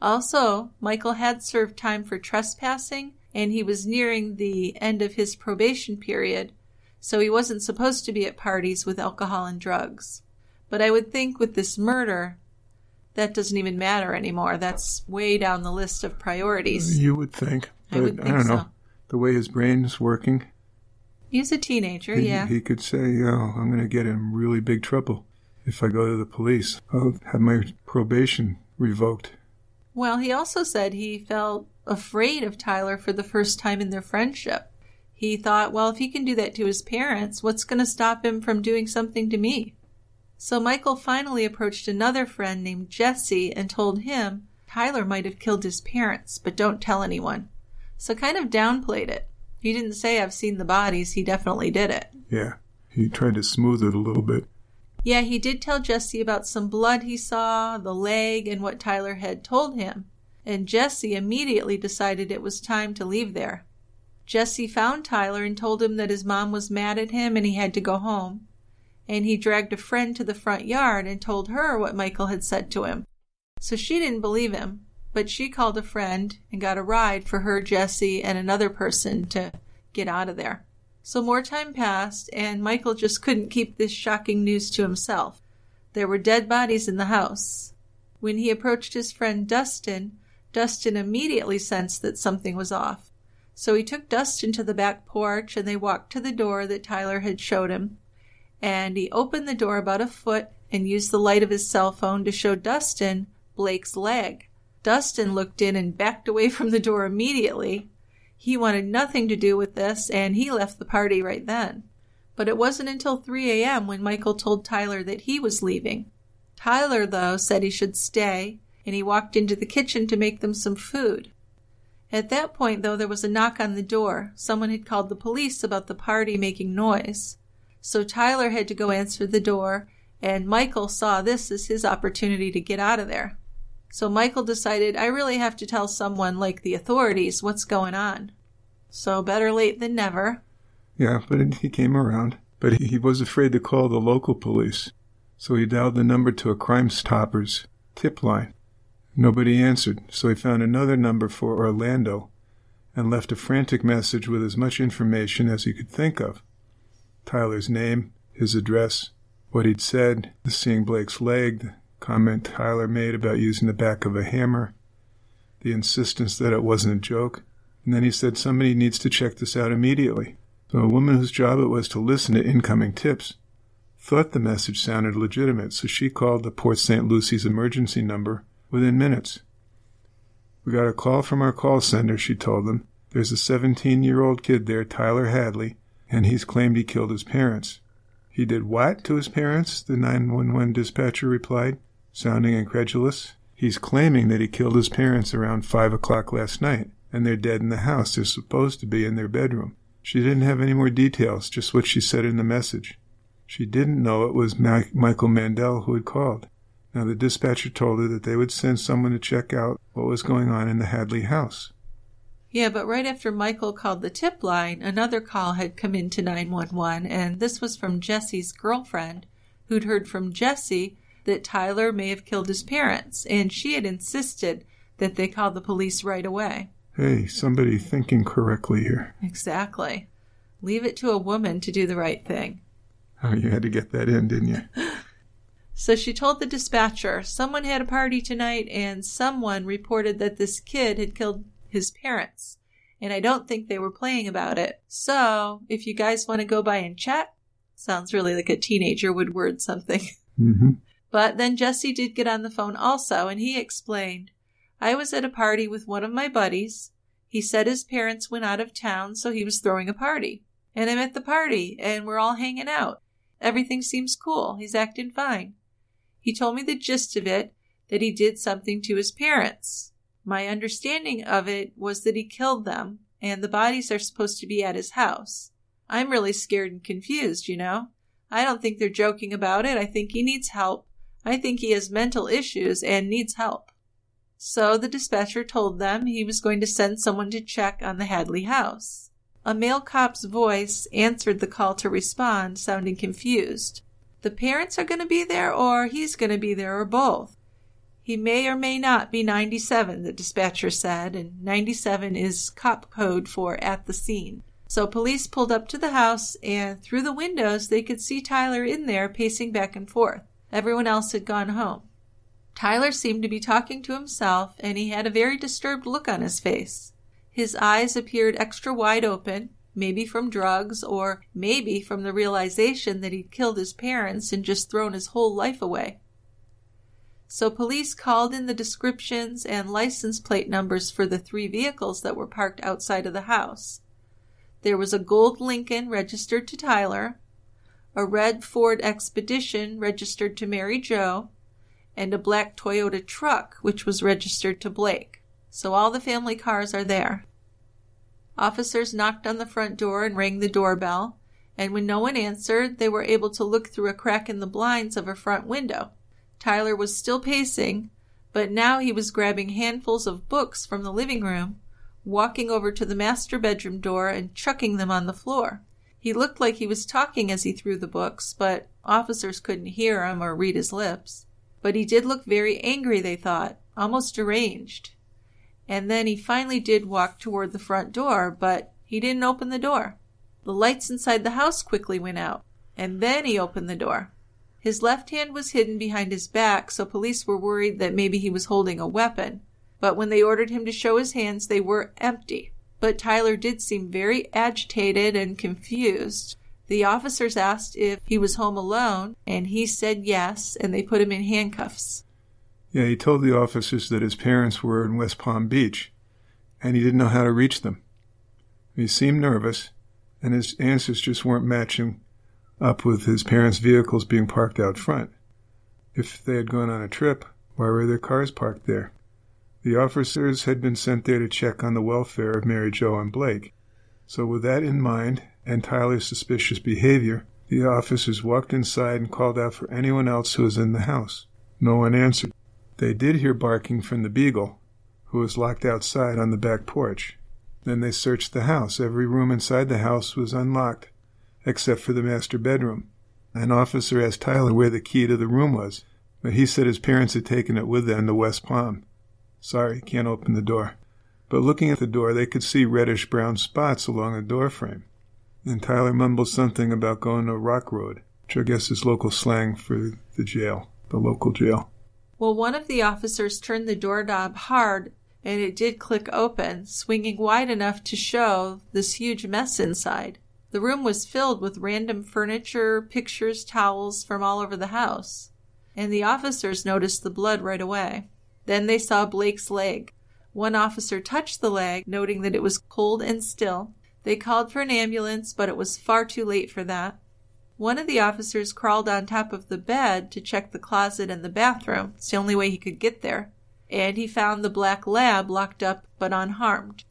Also, Michael had served time for trespassing, and he was nearing the end of his probation period, so he wasn't supposed to be at parties with alcohol and drugs. But I would think with this murder, that doesn't even matter anymore. That's way down the list of priorities. You would think. But I would think I don't so. know. The way his brain is working. He's a teenager, he, yeah. He could say, oh, I'm going to get in really big trouble if I go to the police. I'll have my probation revoked. Well, he also said he felt afraid of Tyler for the first time in their friendship. He thought, well, if he can do that to his parents, what's going to stop him from doing something to me? So Michael finally approached another friend named Jesse and told him Tyler might have killed his parents, but don't tell anyone. So kind of downplayed it. He didn't say, I've seen the bodies. He definitely did it. Yeah, he tried to smooth it a little bit. Yeah, he did tell Jesse about some blood he saw, the leg, and what Tyler had told him. And Jesse immediately decided it was time to leave there. Jesse found Tyler and told him that his mom was mad at him and he had to go home. And he dragged a friend to the front yard and told her what Michael had said to him. So she didn't believe him, but she called a friend and got a ride for her, Jesse, and another person to get out of there. So more time passed, and Michael just couldn't keep this shocking news to himself. There were dead bodies in the house. When he approached his friend Dustin, Dustin immediately sensed that something was off. So he took Dustin to the back porch, and they walked to the door that Tyler had showed him. And he opened the door about a foot and used the light of his cell phone to show Dustin Blake's leg. Dustin looked in and backed away from the door immediately. He wanted nothing to do with this, and he left the party right then. But it wasn't until three a.m. when Michael told Tyler that he was leaving. Tyler, though, said he should stay, and he walked into the kitchen to make them some food. At that point, though, there was a knock on the door. Someone had called the police about the party making noise. So Tyler had to go answer the door, and Michael saw this as his opportunity to get out of there. So Michael decided, I really have to tell someone like the authorities what's going on. So better late than never. Yeah, but it, he came around. But he, he was afraid to call the local police. So he dialed the number to a Crime Stoppers tip line. Nobody answered, so he found another number for Orlando and left a frantic message with as much information as he could think of. Tyler's name, his address, what he'd said, the seeing Blake's leg, the comment Tyler made about using the back of a hammer, the insistence that it wasn't a joke, and then he said somebody needs to check this out immediately. So a woman whose job it was to listen to incoming tips thought the message sounded legitimate, so she called the Port Saint Lucie's emergency number within minutes. We got a call from our call center, she told them. There's a seventeen-year-old kid there, Tyler Hadley, and he's claimed he killed his parents. He did what to his parents? The nine one one dispatcher replied, sounding incredulous. He's claiming that he killed his parents around five o'clock last night. and they're dead in the house. They're supposed to be in their bedroom. She didn't have any more details, just what she said in the message. She didn't know it was Ma- Michael Mandel who had called. Now, the dispatcher told her that they would send someone to check out what was going on in the Hadley house. Yeah, but right after Michael called the tip line, another call had come into nine one one, and this was from Jesse's girlfriend, who'd heard from Jesse that Tyler may have killed his parents, and she had insisted that they call the police right away. Hey, somebody thinking correctly here. Exactly. Leave it to a woman to do the right thing. Oh, you had to get that in, didn't you? So she told the dispatcher, someone had a party tonight, and someone reported that this kid had killed his parents, and I don't think they were playing about it. So, if you guys want to go by and chat, sounds really like a teenager would word something. Mm-hmm. But then Jesse did get on the phone also, and he explained, I was at a party with one of my buddies. He said his parents went out of town, so he was throwing a party. And I'm at the party, and we're all hanging out. Everything seems cool. He's acting fine. He told me the gist of it, that he did something to his parents. My understanding of it was that he killed them, and the bodies are supposed to be at his house. I'm really scared and confused, you know. I don't think they're joking about it. I think he needs help. I think he has mental issues and needs help. So the dispatcher told them he was going to send someone to check on the Hadley house. A male cop's voice answered the call to respond, sounding confused. The parents are going to be there, or he's going to be there, or both. He may or may not be ninety-seven, the dispatcher said, and ninety-seven is cop code for at the scene. So police pulled up to the house, and through the windows they could see Tyler in there pacing back and forth. Everyone else had gone home. Tyler seemed to be talking to himself, and he had a very disturbed look on his face. His eyes appeared extra wide open, maybe from drugs, or maybe from the realization that he'd killed his parents and just thrown his whole life away. So police called in the descriptions and license plate numbers for the three vehicles that were parked outside of the house. There was a gold Lincoln registered to Tyler, a red Ford Expedition registered to Mary Jo, and a black Toyota truck which was registered to Blake. So all the family cars are there. Officers knocked on the front door and rang the doorbell, and when no one answered, they were able to look through a crack in the blinds of a front window. Tyler was still pacing, but now he was grabbing handfuls of books from the living room, walking over to the master bedroom door and chucking them on the floor. He looked like he was talking as he threw the books, but officers couldn't hear him or read his lips. But he did look very angry, they thought, almost deranged. And then he finally did walk toward the front door, but he didn't open the door. The lights inside the house quickly went out, and then he opened the door. His left hand was hidden behind his back, so police were worried that maybe he was holding a weapon. But when they ordered him to show his hands, they were empty. But Tyler did seem very agitated and confused. The officers asked if he was home alone, and he said yes, and they put him in handcuffs. Yeah, he told the officers that his parents were in West Palm Beach, and he didn't know how to reach them. He seemed nervous, and his answers just weren't matching up with his parents' vehicles being parked out front. If they had gone on a trip, why were their cars parked there? The officers had been sent there to check on the welfare of Mary Jo and Blake. So with that in mind, and Tyler's suspicious behavior, the officers walked inside and called out for anyone else who was in the house. No one answered. They did hear barking from the beagle, who was locked outside on the back porch. Then they searched the house. Every room inside the house was unlocked, except for the master bedroom. An officer asked Tyler where the key to the room was, but he said his parents had taken it with them to West Palm. Sorry, can't open the door. But looking at the door, they could see reddish-brown spots along the doorframe. And Tyler mumbled something about going to Rock Road, which I guess is local slang for the jail, the local jail. Well, one of the officers turned the doorknob hard, and it did click open, swinging wide enough to show this huge mess inside. The room was filled with random furniture, pictures, towels from all over the house. And the officers noticed the blood right away. Then they saw Blake's leg. One officer touched the leg, noting that it was cold and still. They called for an ambulance, but it was far too late for that. One of the officers crawled on top of the bed to check the closet and the bathroom. It's the only way he could get there. And he found the black lab locked up but unharmed.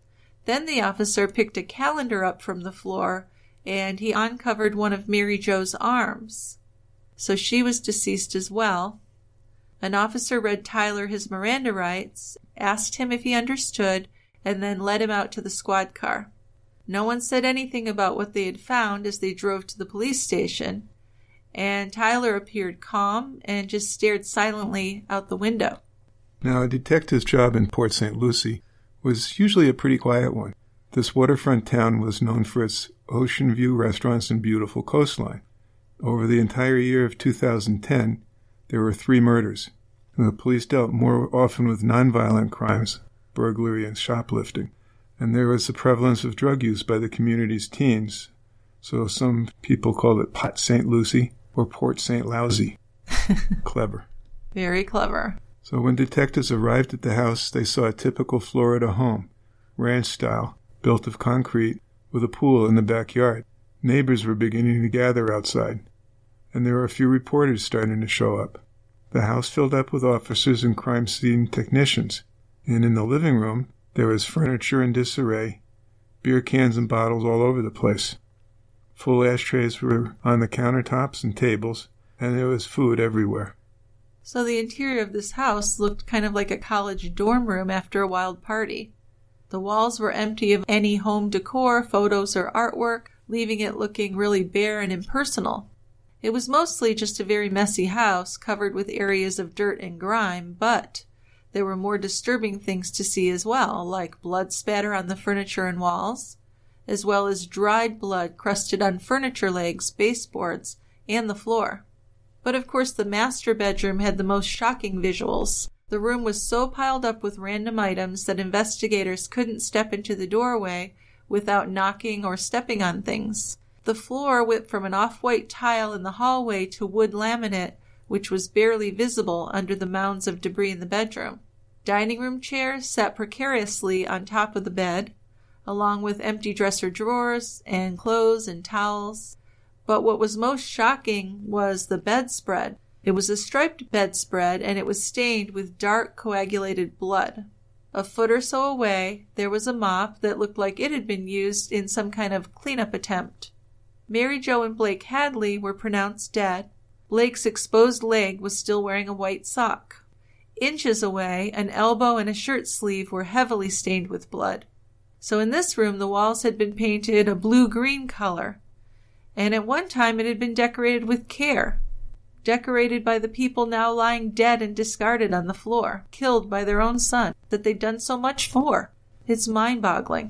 Then the officer picked a calendar up from the floor, and he uncovered one of Mary Jo's arms. So she was deceased as well. An officer read Tyler his Miranda rights, asked him if he understood, and then led him out to the squad car. No one said anything about what they had found as they drove to the police station, and Tyler appeared calm and just stared silently out the window. Now, a detective's job in Port Saint Lucie was usually a pretty quiet one. This waterfront town was known for its ocean view restaurants and beautiful coastline. Over the entire year of two thousand ten, there were three murders. And the police dealt more often with nonviolent crimes, burglary and shoplifting. And there was the prevalence of drug use by the community's teens. So some people called it Pot Saint Lucie or Port Saint Lousy. Clever. Very clever. So when detectives arrived at the house, they saw a typical Florida home, ranch style, built of concrete, with a pool in the backyard. Neighbors were beginning to gather outside, and there were a few reporters starting to show up. The house filled up with officers and crime scene technicians, and in the living room, there was furniture in disarray, beer cans and bottles all over the place. Full ashtrays were on the countertops and tables, and there was food everywhere. So the interior of this house looked kind of like a college dorm room after a wild party. The walls were empty of any home decor, photos, or artwork, leaving it looking really bare and impersonal. It was mostly just a very messy house covered with areas of dirt and grime, but there were more disturbing things to see as well, like blood spatter on the furniture and walls, as well as dried blood crusted on furniture legs, baseboards, and the floor. But of course the master bedroom had the most shocking visuals. The room was so piled up with random items that investigators couldn't step into the doorway without knocking or stepping on things. The floor went from an off-white tile in the hallway to wood laminate, which was barely visible under the mounds of debris in the bedroom. Dining room chairs sat precariously on top of the bed, along with empty dresser drawers and clothes and towels. But what was most shocking was the bedspread. It was a striped bedspread, and it was stained with dark coagulated blood. A foot or so away, there was a mop that looked like it had been used in some kind of cleanup attempt. Mary Jo and Blake Hadley were pronounced dead. Blake's exposed leg was still wearing a white sock. Inches away, an elbow and a shirt sleeve were heavily stained with blood. So in this room, the walls had been painted a blue-green color, and at one time it had been decorated with care. Decorated by the people now lying dead and discarded on the floor, killed by their own son, that they'd done so much for. It's mind-boggling.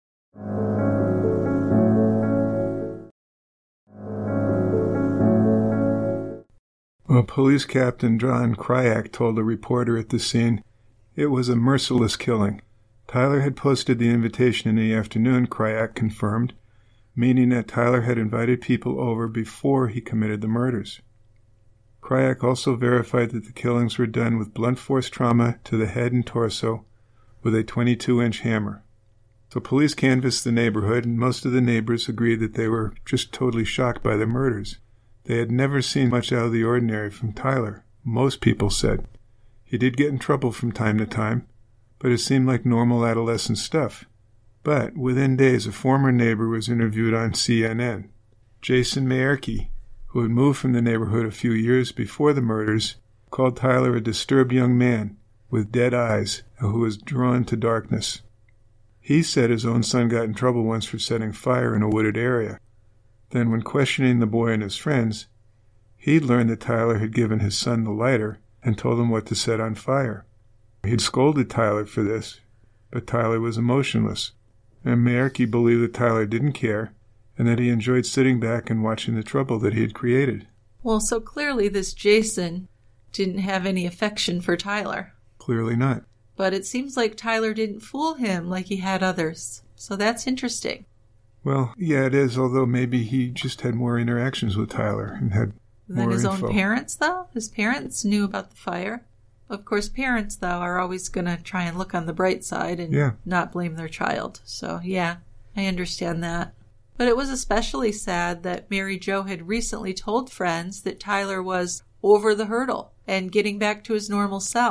Well, Police Captain John Kryak told a reporter at the scene, "It was a merciless killing." Tyler had posted the invitation in the afternoon, Kryak confirmed, meaning that Tyler had invited people over before he committed the murders. Kryak also verified that the killings were done with blunt force trauma to the head and torso with a twenty-two inch hammer. So police canvassed the neighborhood, and most of the neighbors agreed that they were just totally shocked by the murders. They had never seen much out of the ordinary from Tyler, most people said. He did get in trouble from time to time, but it seemed like normal adolescent stuff. But within days, a former neighbor was interviewed on C N N. Jason Mayerke, who had moved from the neighborhood a few years before the murders, called Tyler a disturbed young man with dead eyes who was drawn to darkness. He said his own son got in trouble once for setting fire in a wooded area. Then when questioning the boy and his friends, he'd learned that Tyler had given his son the lighter and told him what to set on fire. He'd scolded Tyler for this, but Tyler was emotionless, and Mayerke believed that Tyler didn't care and that he enjoyed sitting back and watching the trouble that he had created. Well, so clearly this Jason didn't have any affection for Tyler. Clearly not. But it seems like Tyler didn't fool him like he had others. So that's interesting. Well, yeah, it is, although maybe he just had more interactions with Tyler and had Than more his info. own parents, though? His parents knew about the fire. Of course, parents, though, are always going to try and look on the bright side and yeah. not blame their child. So, yeah, I understand that. But it was especially sad that Mary Jo had recently told friends that Tyler was over the hurdle and getting back to his normal self.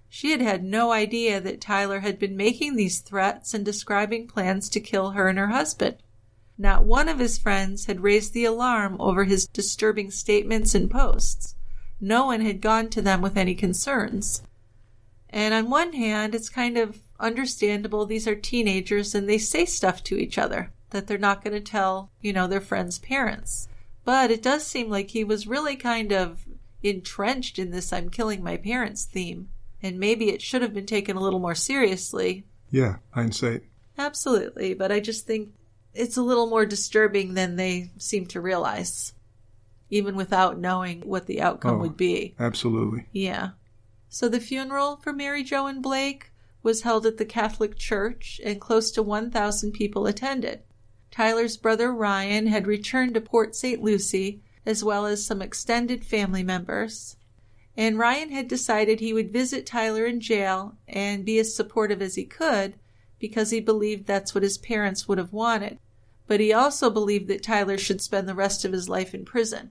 She had had no idea that Tyler had been making these threats and describing plans to kill her and her husband. Not one of his friends had raised the alarm over his disturbing statements and posts. No one had gone to them with any concerns. And on one hand, it's kind of understandable. These are teenagers and they say stuff to each other that they're not going to tell, you know, their friends' parents. But it does seem like he was really kind of entrenched in this I'm killing my parents theme. And maybe it should have been taken a little more seriously. Yeah, hindsight. Absolutely. But I just think it's a little more disturbing than they seem to realize, even without knowing what the outcome oh, would be. Absolutely. Yeah. So the funeral for Mary Jo and Blake was held at the Catholic Church, and close to one thousand people attended. Tyler's brother Ryan had returned to Port Saint Lucie, as well as some extended family members. And Ryan had decided he would visit Tyler in jail and be as supportive as he could, because he believed that's what his parents would have wanted. But he also believed that Tyler should spend the rest of his life in prison.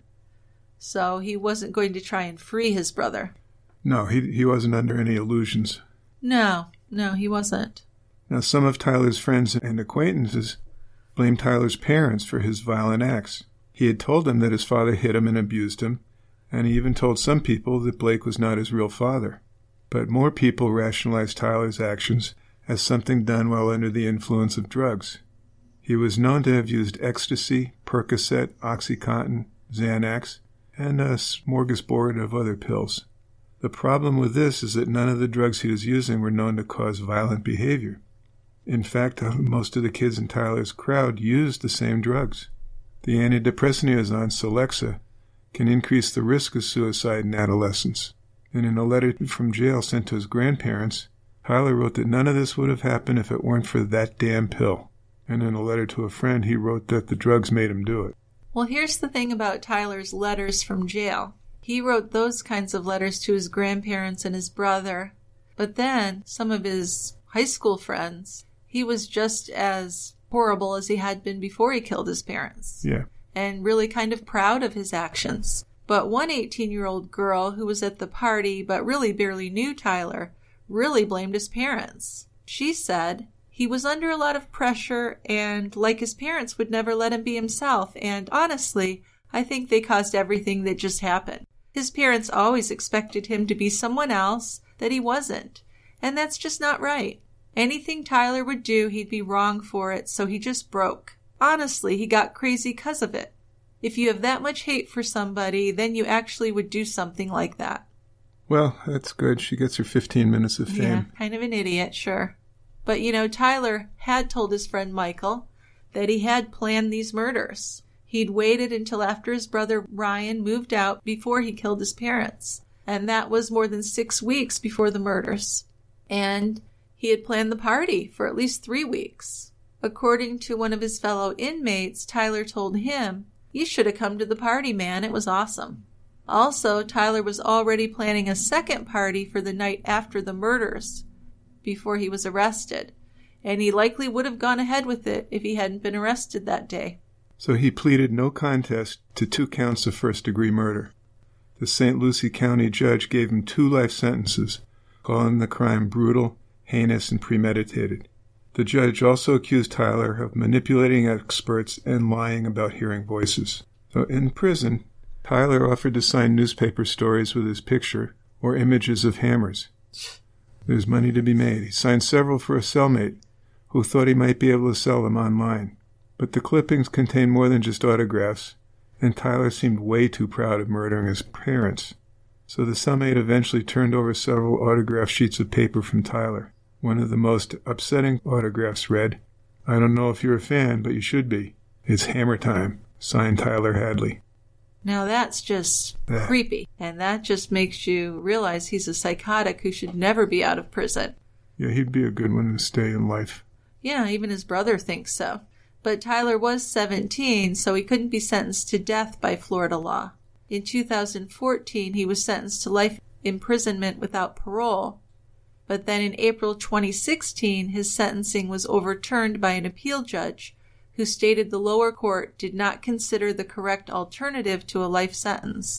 So he wasn't going to try and free his brother. No, he he wasn't under any illusions. No, no, he wasn't. Now, some of Tyler's friends and acquaintances blamed Tyler's parents for his violent acts. He had told them that his father hit him and abused him, and he even told some people that Blake was not his real father. But more people rationalized Tyler's actions as something done while under the influence of drugs. He was known to have used ecstasy, Percocet, OxyContin, Xanax, and a smorgasbord of other pills. The problem with this is that none of the drugs he was using were known to cause violent behavior. In fact, most of the kids in Tyler's crowd used the same drugs. The antidepressant he was on, Celexa, can increase the risk of suicide in adolescents. And in a letter from jail sent to his grandparents, Tyler wrote that none of this would have happened if it weren't for that damn pill. And in a letter to a friend, he wrote that the drugs made him do it. Well, here's the thing about Tyler's letters from jail. He wrote those kinds of letters to his grandparents and his brother. But then, some of his high school friends, he was just as horrible as he had been before he killed his parents. Yeah. And really kind of proud of his actions. But one eighteen-year-old girl who was at the party but really barely knew Tyler really blamed his parents. She said he was under a lot of pressure and, like his parents, would never let him be himself. And honestly, I think they caused everything that just happened. His parents always expected him to be someone else that he wasn't. And that's just not right. Anything Tyler would do, he'd be wrong for it, so he just broke. Honestly, he got crazy because of it. If you have that much hate for somebody, then you actually would do something like that. Well, that's good. She gets her fifteen minutes of fame. Yeah, kind of an idiot, sure. But, you know, Tyler had told his friend Michael that he had planned these murders. He'd waited until after his brother Ryan moved out before he killed his parents. And that was more than six weeks before the murders. And he had planned the party for at least three weeks. According to one of his fellow inmates, Tyler told him, "You should have come to the party, man. It was awesome." Also, Tyler was already planning a second party for the night after the murders, before he was arrested. And he likely would have gone ahead with it if he hadn't been arrested that day. So he pleaded no contest to two counts of first-degree murder. The Saint Lucie County judge gave him two life sentences, calling the crime brutal, heinous, and premeditated. The judge also accused Tyler of manipulating experts and lying about hearing voices. So in prison, Tyler offered to sign newspaper stories with his picture or images of hammers. There's money to be made. He signed several for a cellmate who thought he might be able to sell them online. But the clippings contained more than just autographs, and Tyler seemed way too proud of murdering his parents. So the cellmate eventually turned over several autographed sheets of paper from Tyler. One of the most upsetting autographs read, "I don't know if you're a fan, but you should be. It's Hammer Time. Signed, Tyler Hadley." Now that's just That. creepy. And that just makes you realize he's a psychotic who should never be out of prison. Yeah, he'd be a good one to stay in life. Yeah, even his brother thinks so. But Tyler was seventeen, so he couldn't be sentenced to death by Florida law. In two thousand fourteen, he was sentenced to life imprisonment without parole. But then in April twenty sixteen, his sentencing was overturned by an appeal judge who stated the lower court did not consider the correct alternative to a life sentence.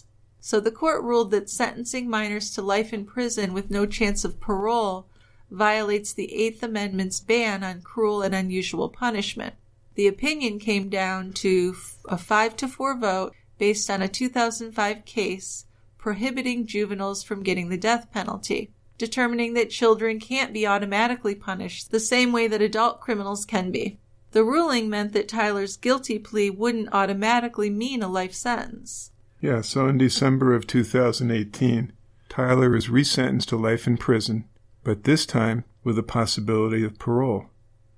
So the court ruled that sentencing minors to life in prison with no chance of parole violates the Eighth Amendment's ban on cruel and unusual punishment. The opinion came down to a five to four vote based on a two thousand five case prohibiting juveniles from getting the death penalty, determining that children can't be automatically punished the same way that adult criminals can be. The ruling meant that Tyler's guilty plea wouldn't automatically mean a life sentence. Yeah, so in December of two thousand eighteen, Tyler is resentenced to life in prison, but this time with a possibility of parole.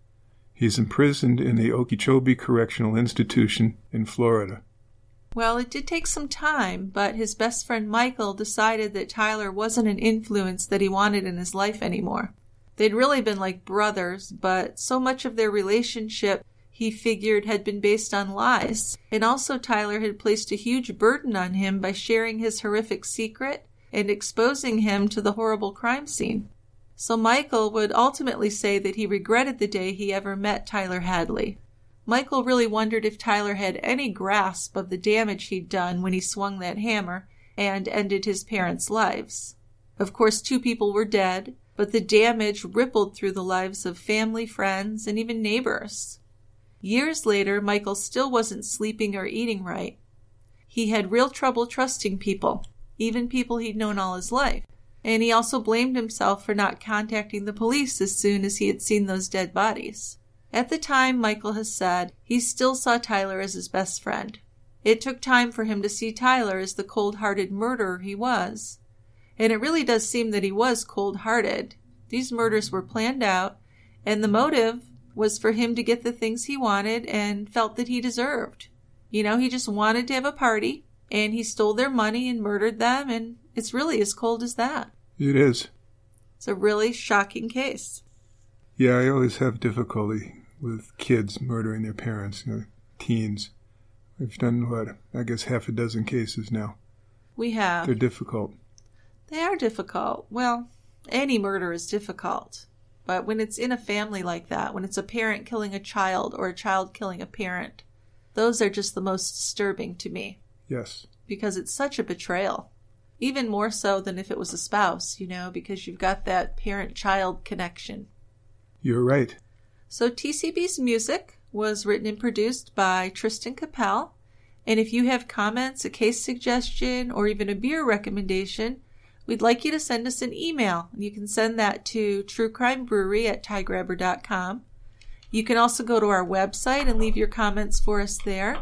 He's imprisoned in the Okeechobee Correctional Institution in Florida. Well, it did take some time, but his best friend Michael decided that Tyler wasn't an influence that he wanted in his life anymore. They'd really been like brothers, but so much of their relationship, he figured, had been based on lies. And also Tyler had placed a huge burden on him by sharing his horrific secret and exposing him to the horrible crime scene. So Michael would ultimately say that he regretted the day he ever met Tyler Hadley. Michael really wondered if Tyler had any grasp of the damage he'd done when he swung that hammer and ended his parents' lives. Of course, two people were dead, but the damage rippled through the lives of family, friends, and even neighbors. Years later, Michael still wasn't sleeping or eating right. He had real trouble trusting people, even people he'd known all his life. And he also blamed himself for not contacting the police as soon as he had seen those dead bodies. At the time, Michael has said he still saw Tyler as his best friend. It took time for him to see Tyler as the cold-hearted murderer he was. And it really does seem that he was cold-hearted. These murders were planned out, and the motive was for him to get the things he wanted and felt that he deserved. You know, he just wanted to have a party, and he stole their money and murdered them, and it's really as cold as that. It is. It's a really shocking case. Yeah, I always have difficulty with kids murdering their parents, you know, teens. I've done, what, I guess half a dozen cases now. We have. They're difficult. They are difficult. Well, any murder is difficult. But when it's in a family like that, when it's a parent killing a child or a child killing a parent, those are just the most disturbing to me. Yes. Because it's such a betrayal. Even more so than if it was a spouse, you know, because you've got that parent-child connection. You're right. So T C B's music was written and produced by Tristan Capel. And if you have comments, a case suggestion, or even a beer recommendation, we'd like you to send us an email. You can send that to truecrimebrewery at tie grabber dot com. You can also go to our website and leave your comments for us there.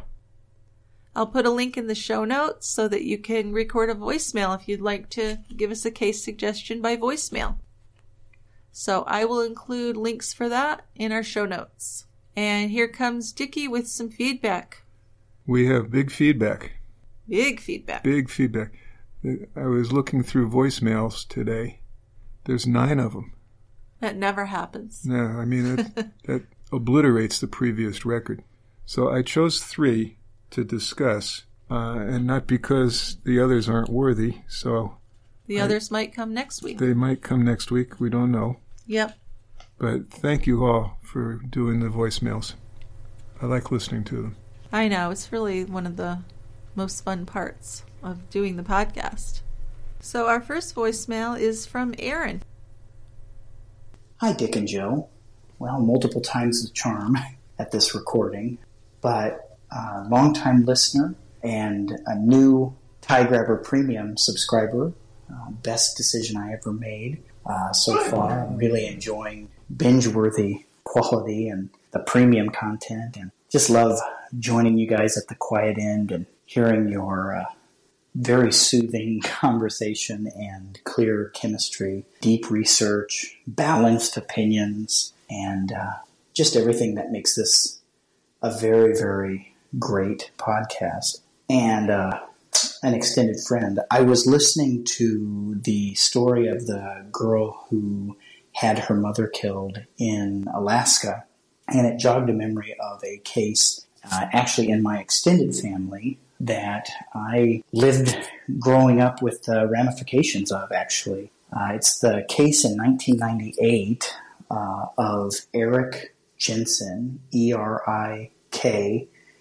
I'll put a link in the show notes so that you can record a voicemail if you'd like to give us a case suggestion by voicemail. So I will include links for that in our show notes. And here comes Dickie with some feedback. We have big feedback. Big feedback. Big feedback. I was looking through voicemails today. There's nine of them. That never happens. No, I mean, that, that obliterates the previous record. So I chose three to discuss, uh, and not because the others aren't worthy. So the I, others might come next week. They might come next week. We don't know. Yep. But thank you all for doing the voicemails. I like listening to them. I know. It's really one of the most fun parts of doing the podcast. So our first voicemail is from Aaron. Hi, Dick and Joe. Well, multiple times the charm at this recording, but a longtime listener and a new Tie Grabber Premium subscriber. Uh, best decision I ever made uh, so far. I'm really enjoying binge-worthy quality and the premium content, and just love joining you guys at the quiet end and hearing your uh, very soothing conversation and clear chemistry, deep research, balanced opinions, and uh, just everything that makes this a very, very great podcast. And uh, an extended friend. I was listening to the story of the girl who had her mother killed in Alaska, and it jogged a memory of a case uh, actually in my extended family that I lived growing up with the ramifications of, actually. Uh, it's the case in nineteen ninety-eight uh, of Erik Jensen, E R I K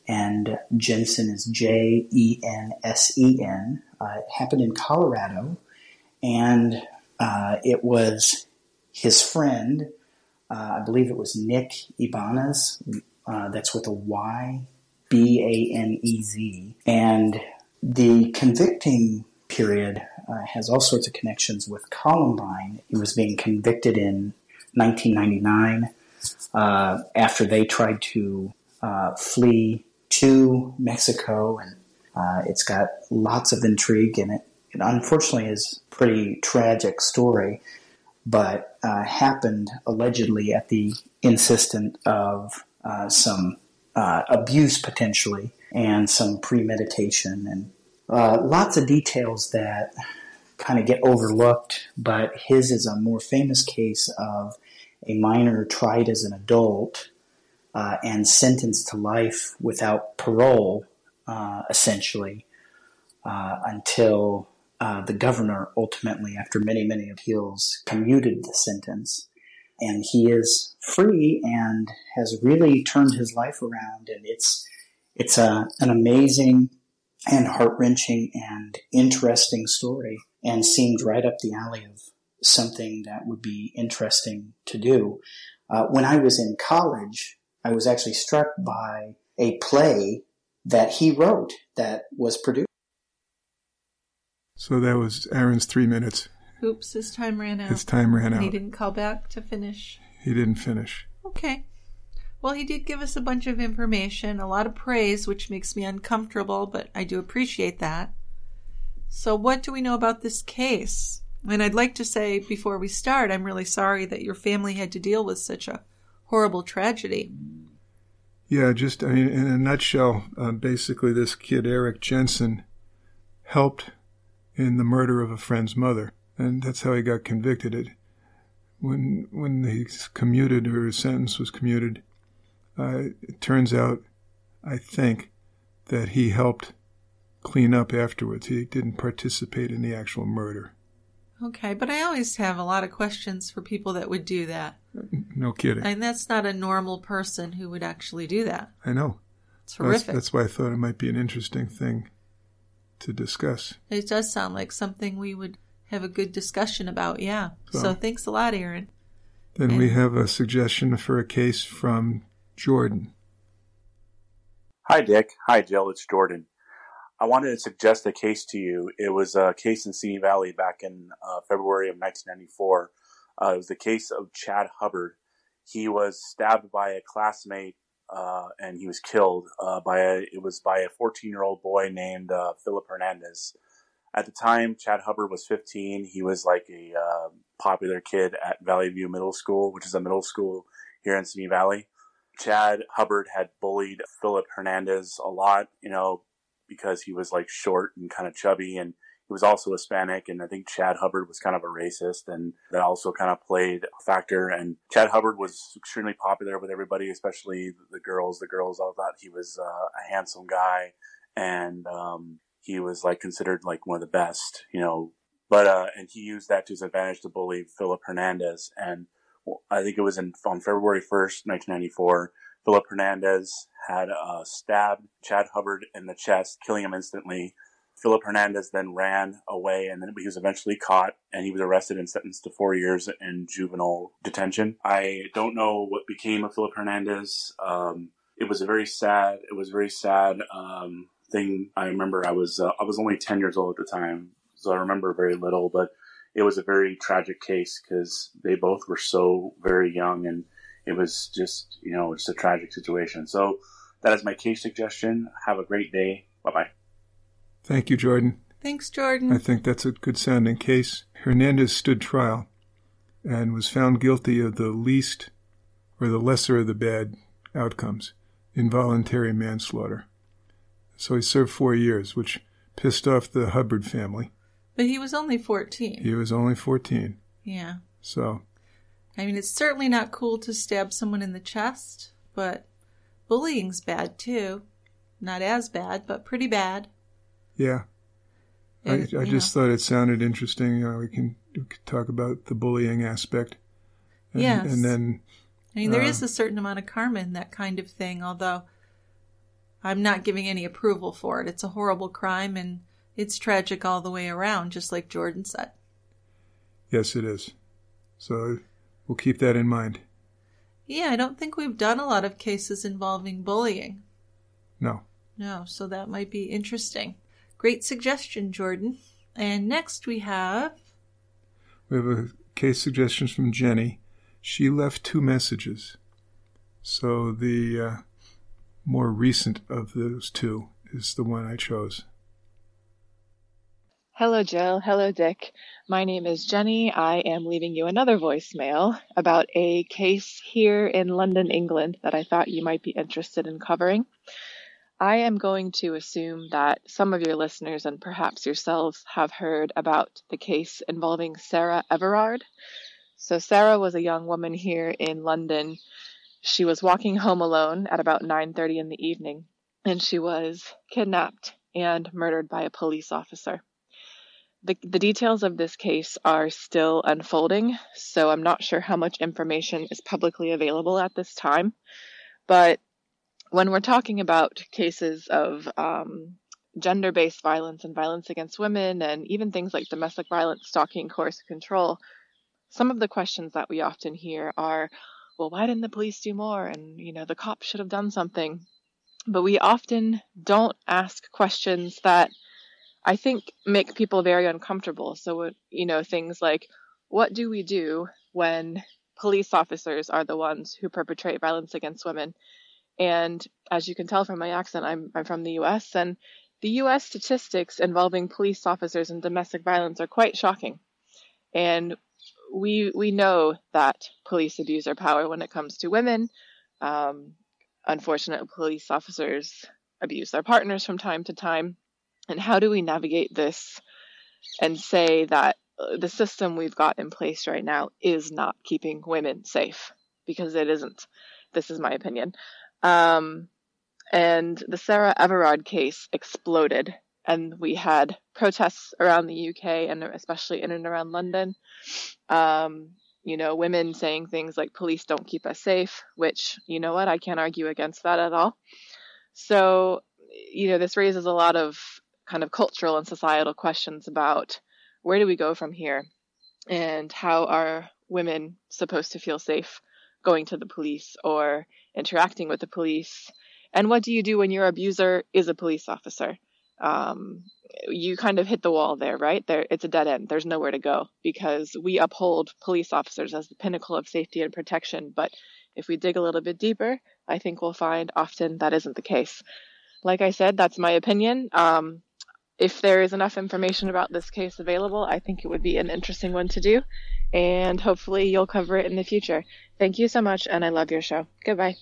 and Jensen is J E N S E N. Uh, it happened in Colorado, and uh, it was his friend, uh, I believe it was Nick Ibanez, uh, that's with a Y, B A N E Z, and the convicting period uh, has all sorts of connections with Columbine. He was being convicted in nineteen ninety-nine uh, after they tried to uh, flee to Mexico, and uh, it's got lots of intrigue in it. It unfortunately is a pretty tragic story, but uh, happened allegedly at the insistence of uh, some uh, abuse potentially and some premeditation and uh, lots of details that kind of get overlooked, but his is a more famous case of a minor tried as an adult uh, and sentenced to life without parole, uh, essentially, uh, until uh, the governor ultimately, after many, many appeals, commuted the sentence. And he is free and has really turned his life around. And it's it's a, an amazing and heart-wrenching and interesting story, and seemed right up the alley of something that would be interesting to do. Uh, when I was in college, I was actually struck by a play that he wrote that was produced. So that was Aaron's three minutes. Oops, his time ran out. His time ran out. He didn't call back to finish. He didn't finish. Okay. Well, he did give us a bunch of information, a lot of praise, which makes me uncomfortable, but I do appreciate that. So what do we know about this case? And I'd like to say before we start, I'm really sorry that your family had to deal with such a horrible tragedy. Yeah, just, I mean, in a nutshell, uh, basically this kid, Eric Jensen, helped in the murder of a friend's mother, and that's how he got convicted. It when when he commuted, or his sentence was commuted, uh, it turns out, I think, that he helped clean up afterwards. He didn't participate in the actual murder. Okay, but I always have a lot of questions for people that would do that. No kidding. And that's not a normal person who would actually do that. I know. It's horrific. That's, that's why I thought it might be an interesting thing to discuss. It does sound like something we would have a good discussion about, yeah. So, So thanks a lot, Aaron. Then and we have a suggestion for a case from Jordan. Hi, Dick. Hi, Jill. It's Jordan. I wanted to suggest a case to you. It was a case in Simi Valley back in uh, February of nineteen ninety-four. Uh, it was the case of Chad Hubbard. He was stabbed by a classmate, uh, and he was killed uh, by a. It was by a fourteen-year-old boy named uh, Philip Hernandez. At the time, Chad Hubbard was fifteen. He was like a uh, popular kid at Valley View Middle School, which is a middle school here in Simi Valley. Chad Hubbard had bullied Philip Hernandez a lot, you know, because he was like short and kind of chubby, and he was also Hispanic, and I think Chad Hubbard was kind of a racist, and that also kind of played a factor. And Chad Hubbard was extremely popular with everybody, especially the girls. The girls all thought he was uh, a handsome guy, and um, he was like considered like one of the best, you know. But uh, and he used that to his advantage to bully Philip Hernandez, and well, I think it was in, on February first, nineteen ninety-four. Philip Hernandez had uh, stabbed Chad Hubbard in the chest, killing him instantly. Philip Hernandez then ran away, and then he was eventually caught, and he was arrested and sentenced to four years in juvenile detention. I don't know what became of Philip Hernandez. Um, it was a very sad, it was a very sad um, thing. I remember I was uh, I was only ten years old at the time, so I remember very little, but it was a very tragic case because they both were so very young, and it was just, you know, just a tragic situation. So that is my case suggestion. Have a great day. Bye-bye. Thank you, Jordan. Thanks, Jordan. I think that's a good sounding case. Hernandez stood trial and was found guilty of the least or the lesser of the bad outcomes, involuntary manslaughter. So he served four years, which pissed off the Hubbard family. But he was only fourteen. He was only fourteen. Yeah. So, I mean, it's certainly not cool to stab someone in the chest, but bullying's bad too. Not as bad, but pretty bad. Yeah. And, I, I just know. thought it sounded interesting. Uh, we, can, we can talk about the bullying aspect. And, yes. And then... I mean, there uh, is a certain amount of karma in that kind of thing, although I'm not giving any approval for it. It's a horrible crime, and it's tragic all the way around, just like Jordan said. Yes, it is. So we'll keep that in mind. Yeah, I don't think we've done a lot of cases involving bullying. No. No, so that might be interesting. Great suggestion, Jordan. And next we have... We have a case suggestion from Jenny. She left two messages. So the uh, more recent of those two is the one I chose. Hello, Jill. Hello, Dick. My name is Jenny. I am leaving you another voicemail about a case here in London, England that I thought you might be interested in covering. I am going to assume that some of your listeners and perhaps yourselves have heard about the case involving Sarah Everard. So Sarah was a young woman here in London. She was walking home alone at about nine thirty in the evening, and she was kidnapped and murdered by a police officer. The, the details of this case are still unfolding, so I'm not sure how much information is publicly available at this time. But when we're talking about cases of um, gender-based violence and violence against women, and even things like domestic violence, stalking, coercive control, some of the questions that we often hear are, well, why didn't the police do more? And, you know, the cops should have done something. But we often don't ask questions that I think make people very uncomfortable. So, you know, things like, what do we do when police officers are the ones who perpetrate violence against women? And as you can tell from my accent, I'm I'm from the U S, and the U S statistics involving police officers and domestic violence are quite shocking. And we we know that police abuse their power when it comes to women. Um, unfortunately, police officers abuse their partners from time to time. And how do we navigate this and say that the system we've got in place right now is not keeping women safe? Because it isn't. This is my opinion. Um, and the Sarah Everard case exploded, and we had protests around the U K and especially in and around London. Um, you know, women saying things like, police don't keep us safe, which, you know what, I can't argue against that at all. So, you know, this raises a lot of kind of cultural and societal questions about where do we go from here, and how are women supposed to feel safe going to the police or interacting with the police, and what do you do when your abuser is a police officer? Um, you kind of hit the wall there, right? There, it's a dead end. There's nowhere to go, because we uphold police officers as the pinnacle of safety and protection. But if we dig a little bit deeper, I think we'll find often that isn't the case. Like I said, that's my opinion. Um, If there is enough information about this case available, I think it would be an interesting one to do, and hopefully you'll cover it in the future. Thank you so much, and I love your show. Goodbye.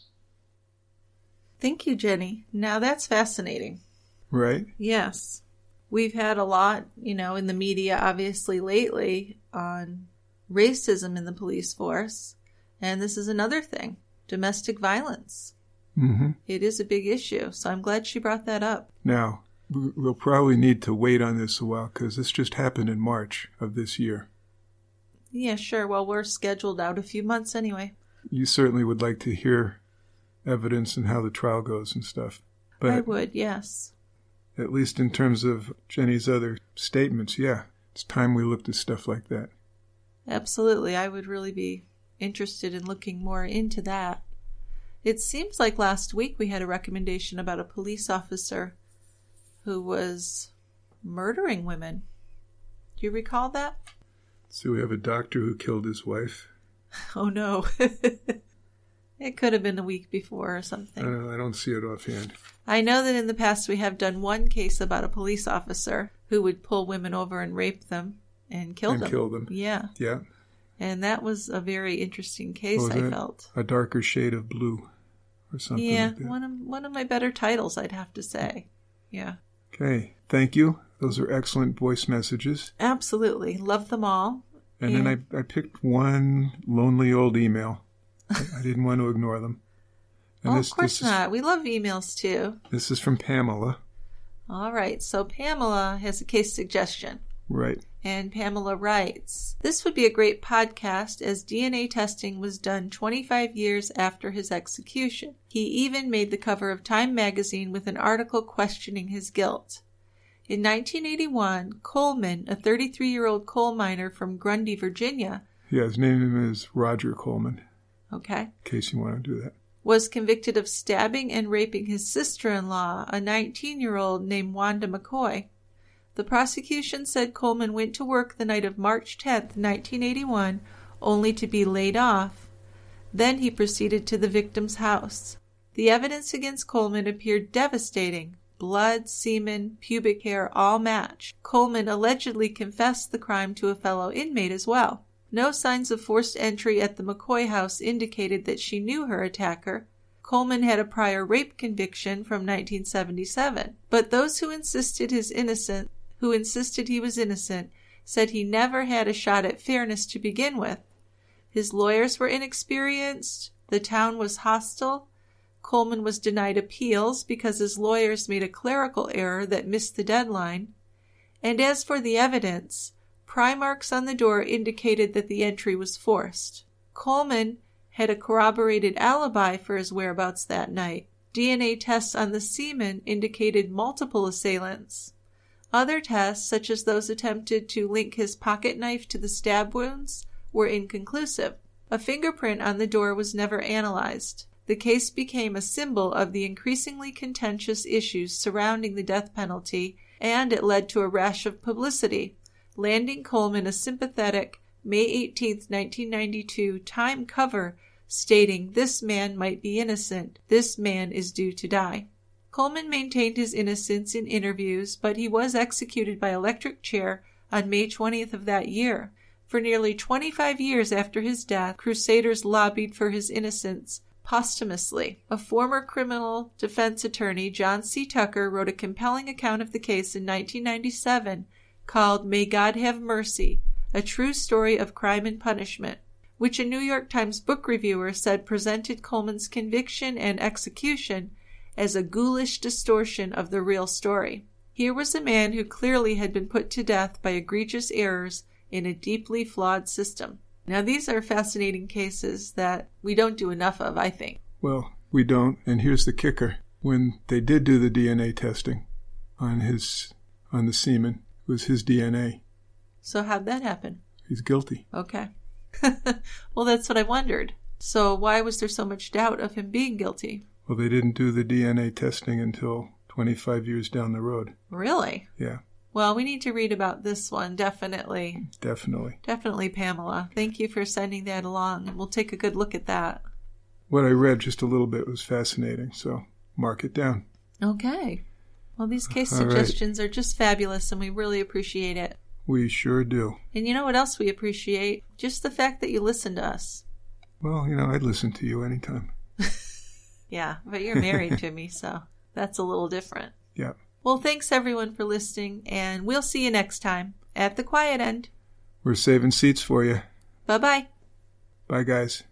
Thank you, Jenny. Now that's fascinating. Right? Yes. We've had a lot, you know, in the media, obviously, lately on racism in the police force, and this is another thing, domestic violence. Mm-hmm. It is a big issue, so I'm glad she brought that up. Now, we'll probably need to wait on this a while, because this just happened in March of this year. Yeah, sure. Well, we're scheduled out a few months anyway. You certainly would like to hear evidence and how the trial goes and stuff. But I would, yes. At least in terms of Jenny's other statements, yeah, it's time we looked at stuff like that. Absolutely. I would really be interested in looking more into that. It seems like last week we had a recommendation about a police officer who was murdering women. Do you recall that? So we have a doctor who killed his wife. Oh, no. It could have been a week before or something. Uh, I don't see it offhand. I know that in the past we have done one case about a police officer who would pull women over and rape them and kill and them. And kill them. Yeah. Yeah. And that was a very interesting case, was I it? felt. A darker shade of blue or something yeah, like that. one of, one of my better titles, I'd have to say. Yeah. Okay. Thank you. Those are excellent voice messages. Absolutely. Love them all. And, and then I, I picked one lonely old email. I, I didn't want to ignore them. And oh, this, of course this not. Is, we love emails, too. This is from Pamela. All right. So Pamela has a case suggestion. Right. And Pamela writes, this would be a great podcast as D N A testing was done twenty-five years after his execution. He even made the cover of Time magazine with an article questioning his guilt. In nineteen eighty-one, Coleman, a thirty-three-year-old coal miner from Grundy, Virginia. Yeah, his name is Roger Coleman. Okay. In case you want to do that. Was convicted of stabbing and raping his sister-in-law, a nineteen-year-old named Wanda McCoy. The prosecution said Coleman went to work the night of March tenth, nineteen eighty-one, only to be laid off. Then he proceeded to the victim's house. The evidence against Coleman appeared devastating. Blood, semen, pubic hair all matched. Coleman allegedly confessed the crime to a fellow inmate as well. No signs of forced entry at the McCoy house indicated that she knew her attacker. Coleman had a prior rape conviction from nineteen seventy-seven, but those who insisted his innocent, who insisted he was innocent, said he never had a shot at fairness to begin with. His lawyers were inexperienced, the town was hostile, Coleman was denied appeals because his lawyers made a clerical error that missed the deadline, and as for the evidence, pry marks on the door indicated that the entry was forced. Coleman had a corroborated alibi for his whereabouts that night. D N A tests on the semen indicated multiple assailants. Other tests, such as those attempted to link his pocket knife to the stab wounds, were inconclusive. A fingerprint on the door was never analyzed. The case became a symbol of the increasingly contentious issues surrounding the death penalty, and it led to a rash of publicity, landing Coleman a sympathetic May eighteenth, nineteen ninety-two Time cover stating, "This man might be innocent. This man is due to die." Coleman maintained his innocence in interviews, but he was executed by electric chair on May twentieth of that year. For nearly twenty-five years after his death, Crusaders lobbied for his innocence posthumously. A former criminal defense attorney, John C. Tucker, wrote a compelling account of the case in nineteen ninety-seven called May God Have Mercy, a true story of crime and punishment, which a New York Times book reviewer said presented Coleman's conviction and execution as a ghoulish distortion of the real story. Here was a man who clearly had been put to death by egregious errors in a deeply flawed system. Now, these are fascinating cases that we don't do enough of, I think. Well, we don't, and here's the kicker. When they did do the D N A testing on his on the semen, it was his D N A. So how'd that happen? He's guilty. Okay. Well, that's what I wondered. So why was there so much doubt of him being guilty? Well, they didn't do the D N A testing until twenty-five years down the road. Really? Yeah. Well, we need to read about this one, definitely. Definitely. Definitely, Pamela. Thank you for sending that along, and we'll take a good look at that. What I read just a little bit was fascinating, so mark it down. Okay. Well, these case All suggestions right. are just fabulous, and we really appreciate it. We sure do. And you know what else we appreciate? Just the fact that you listen to us. Well, you know, I'd listen to you anytime. Yeah, but you're married to me, so that's a little different. Yeah. Well, thanks everyone for listening, and we'll see you next time at the quiet end. We're saving seats for you. Bye-bye. Bye, guys.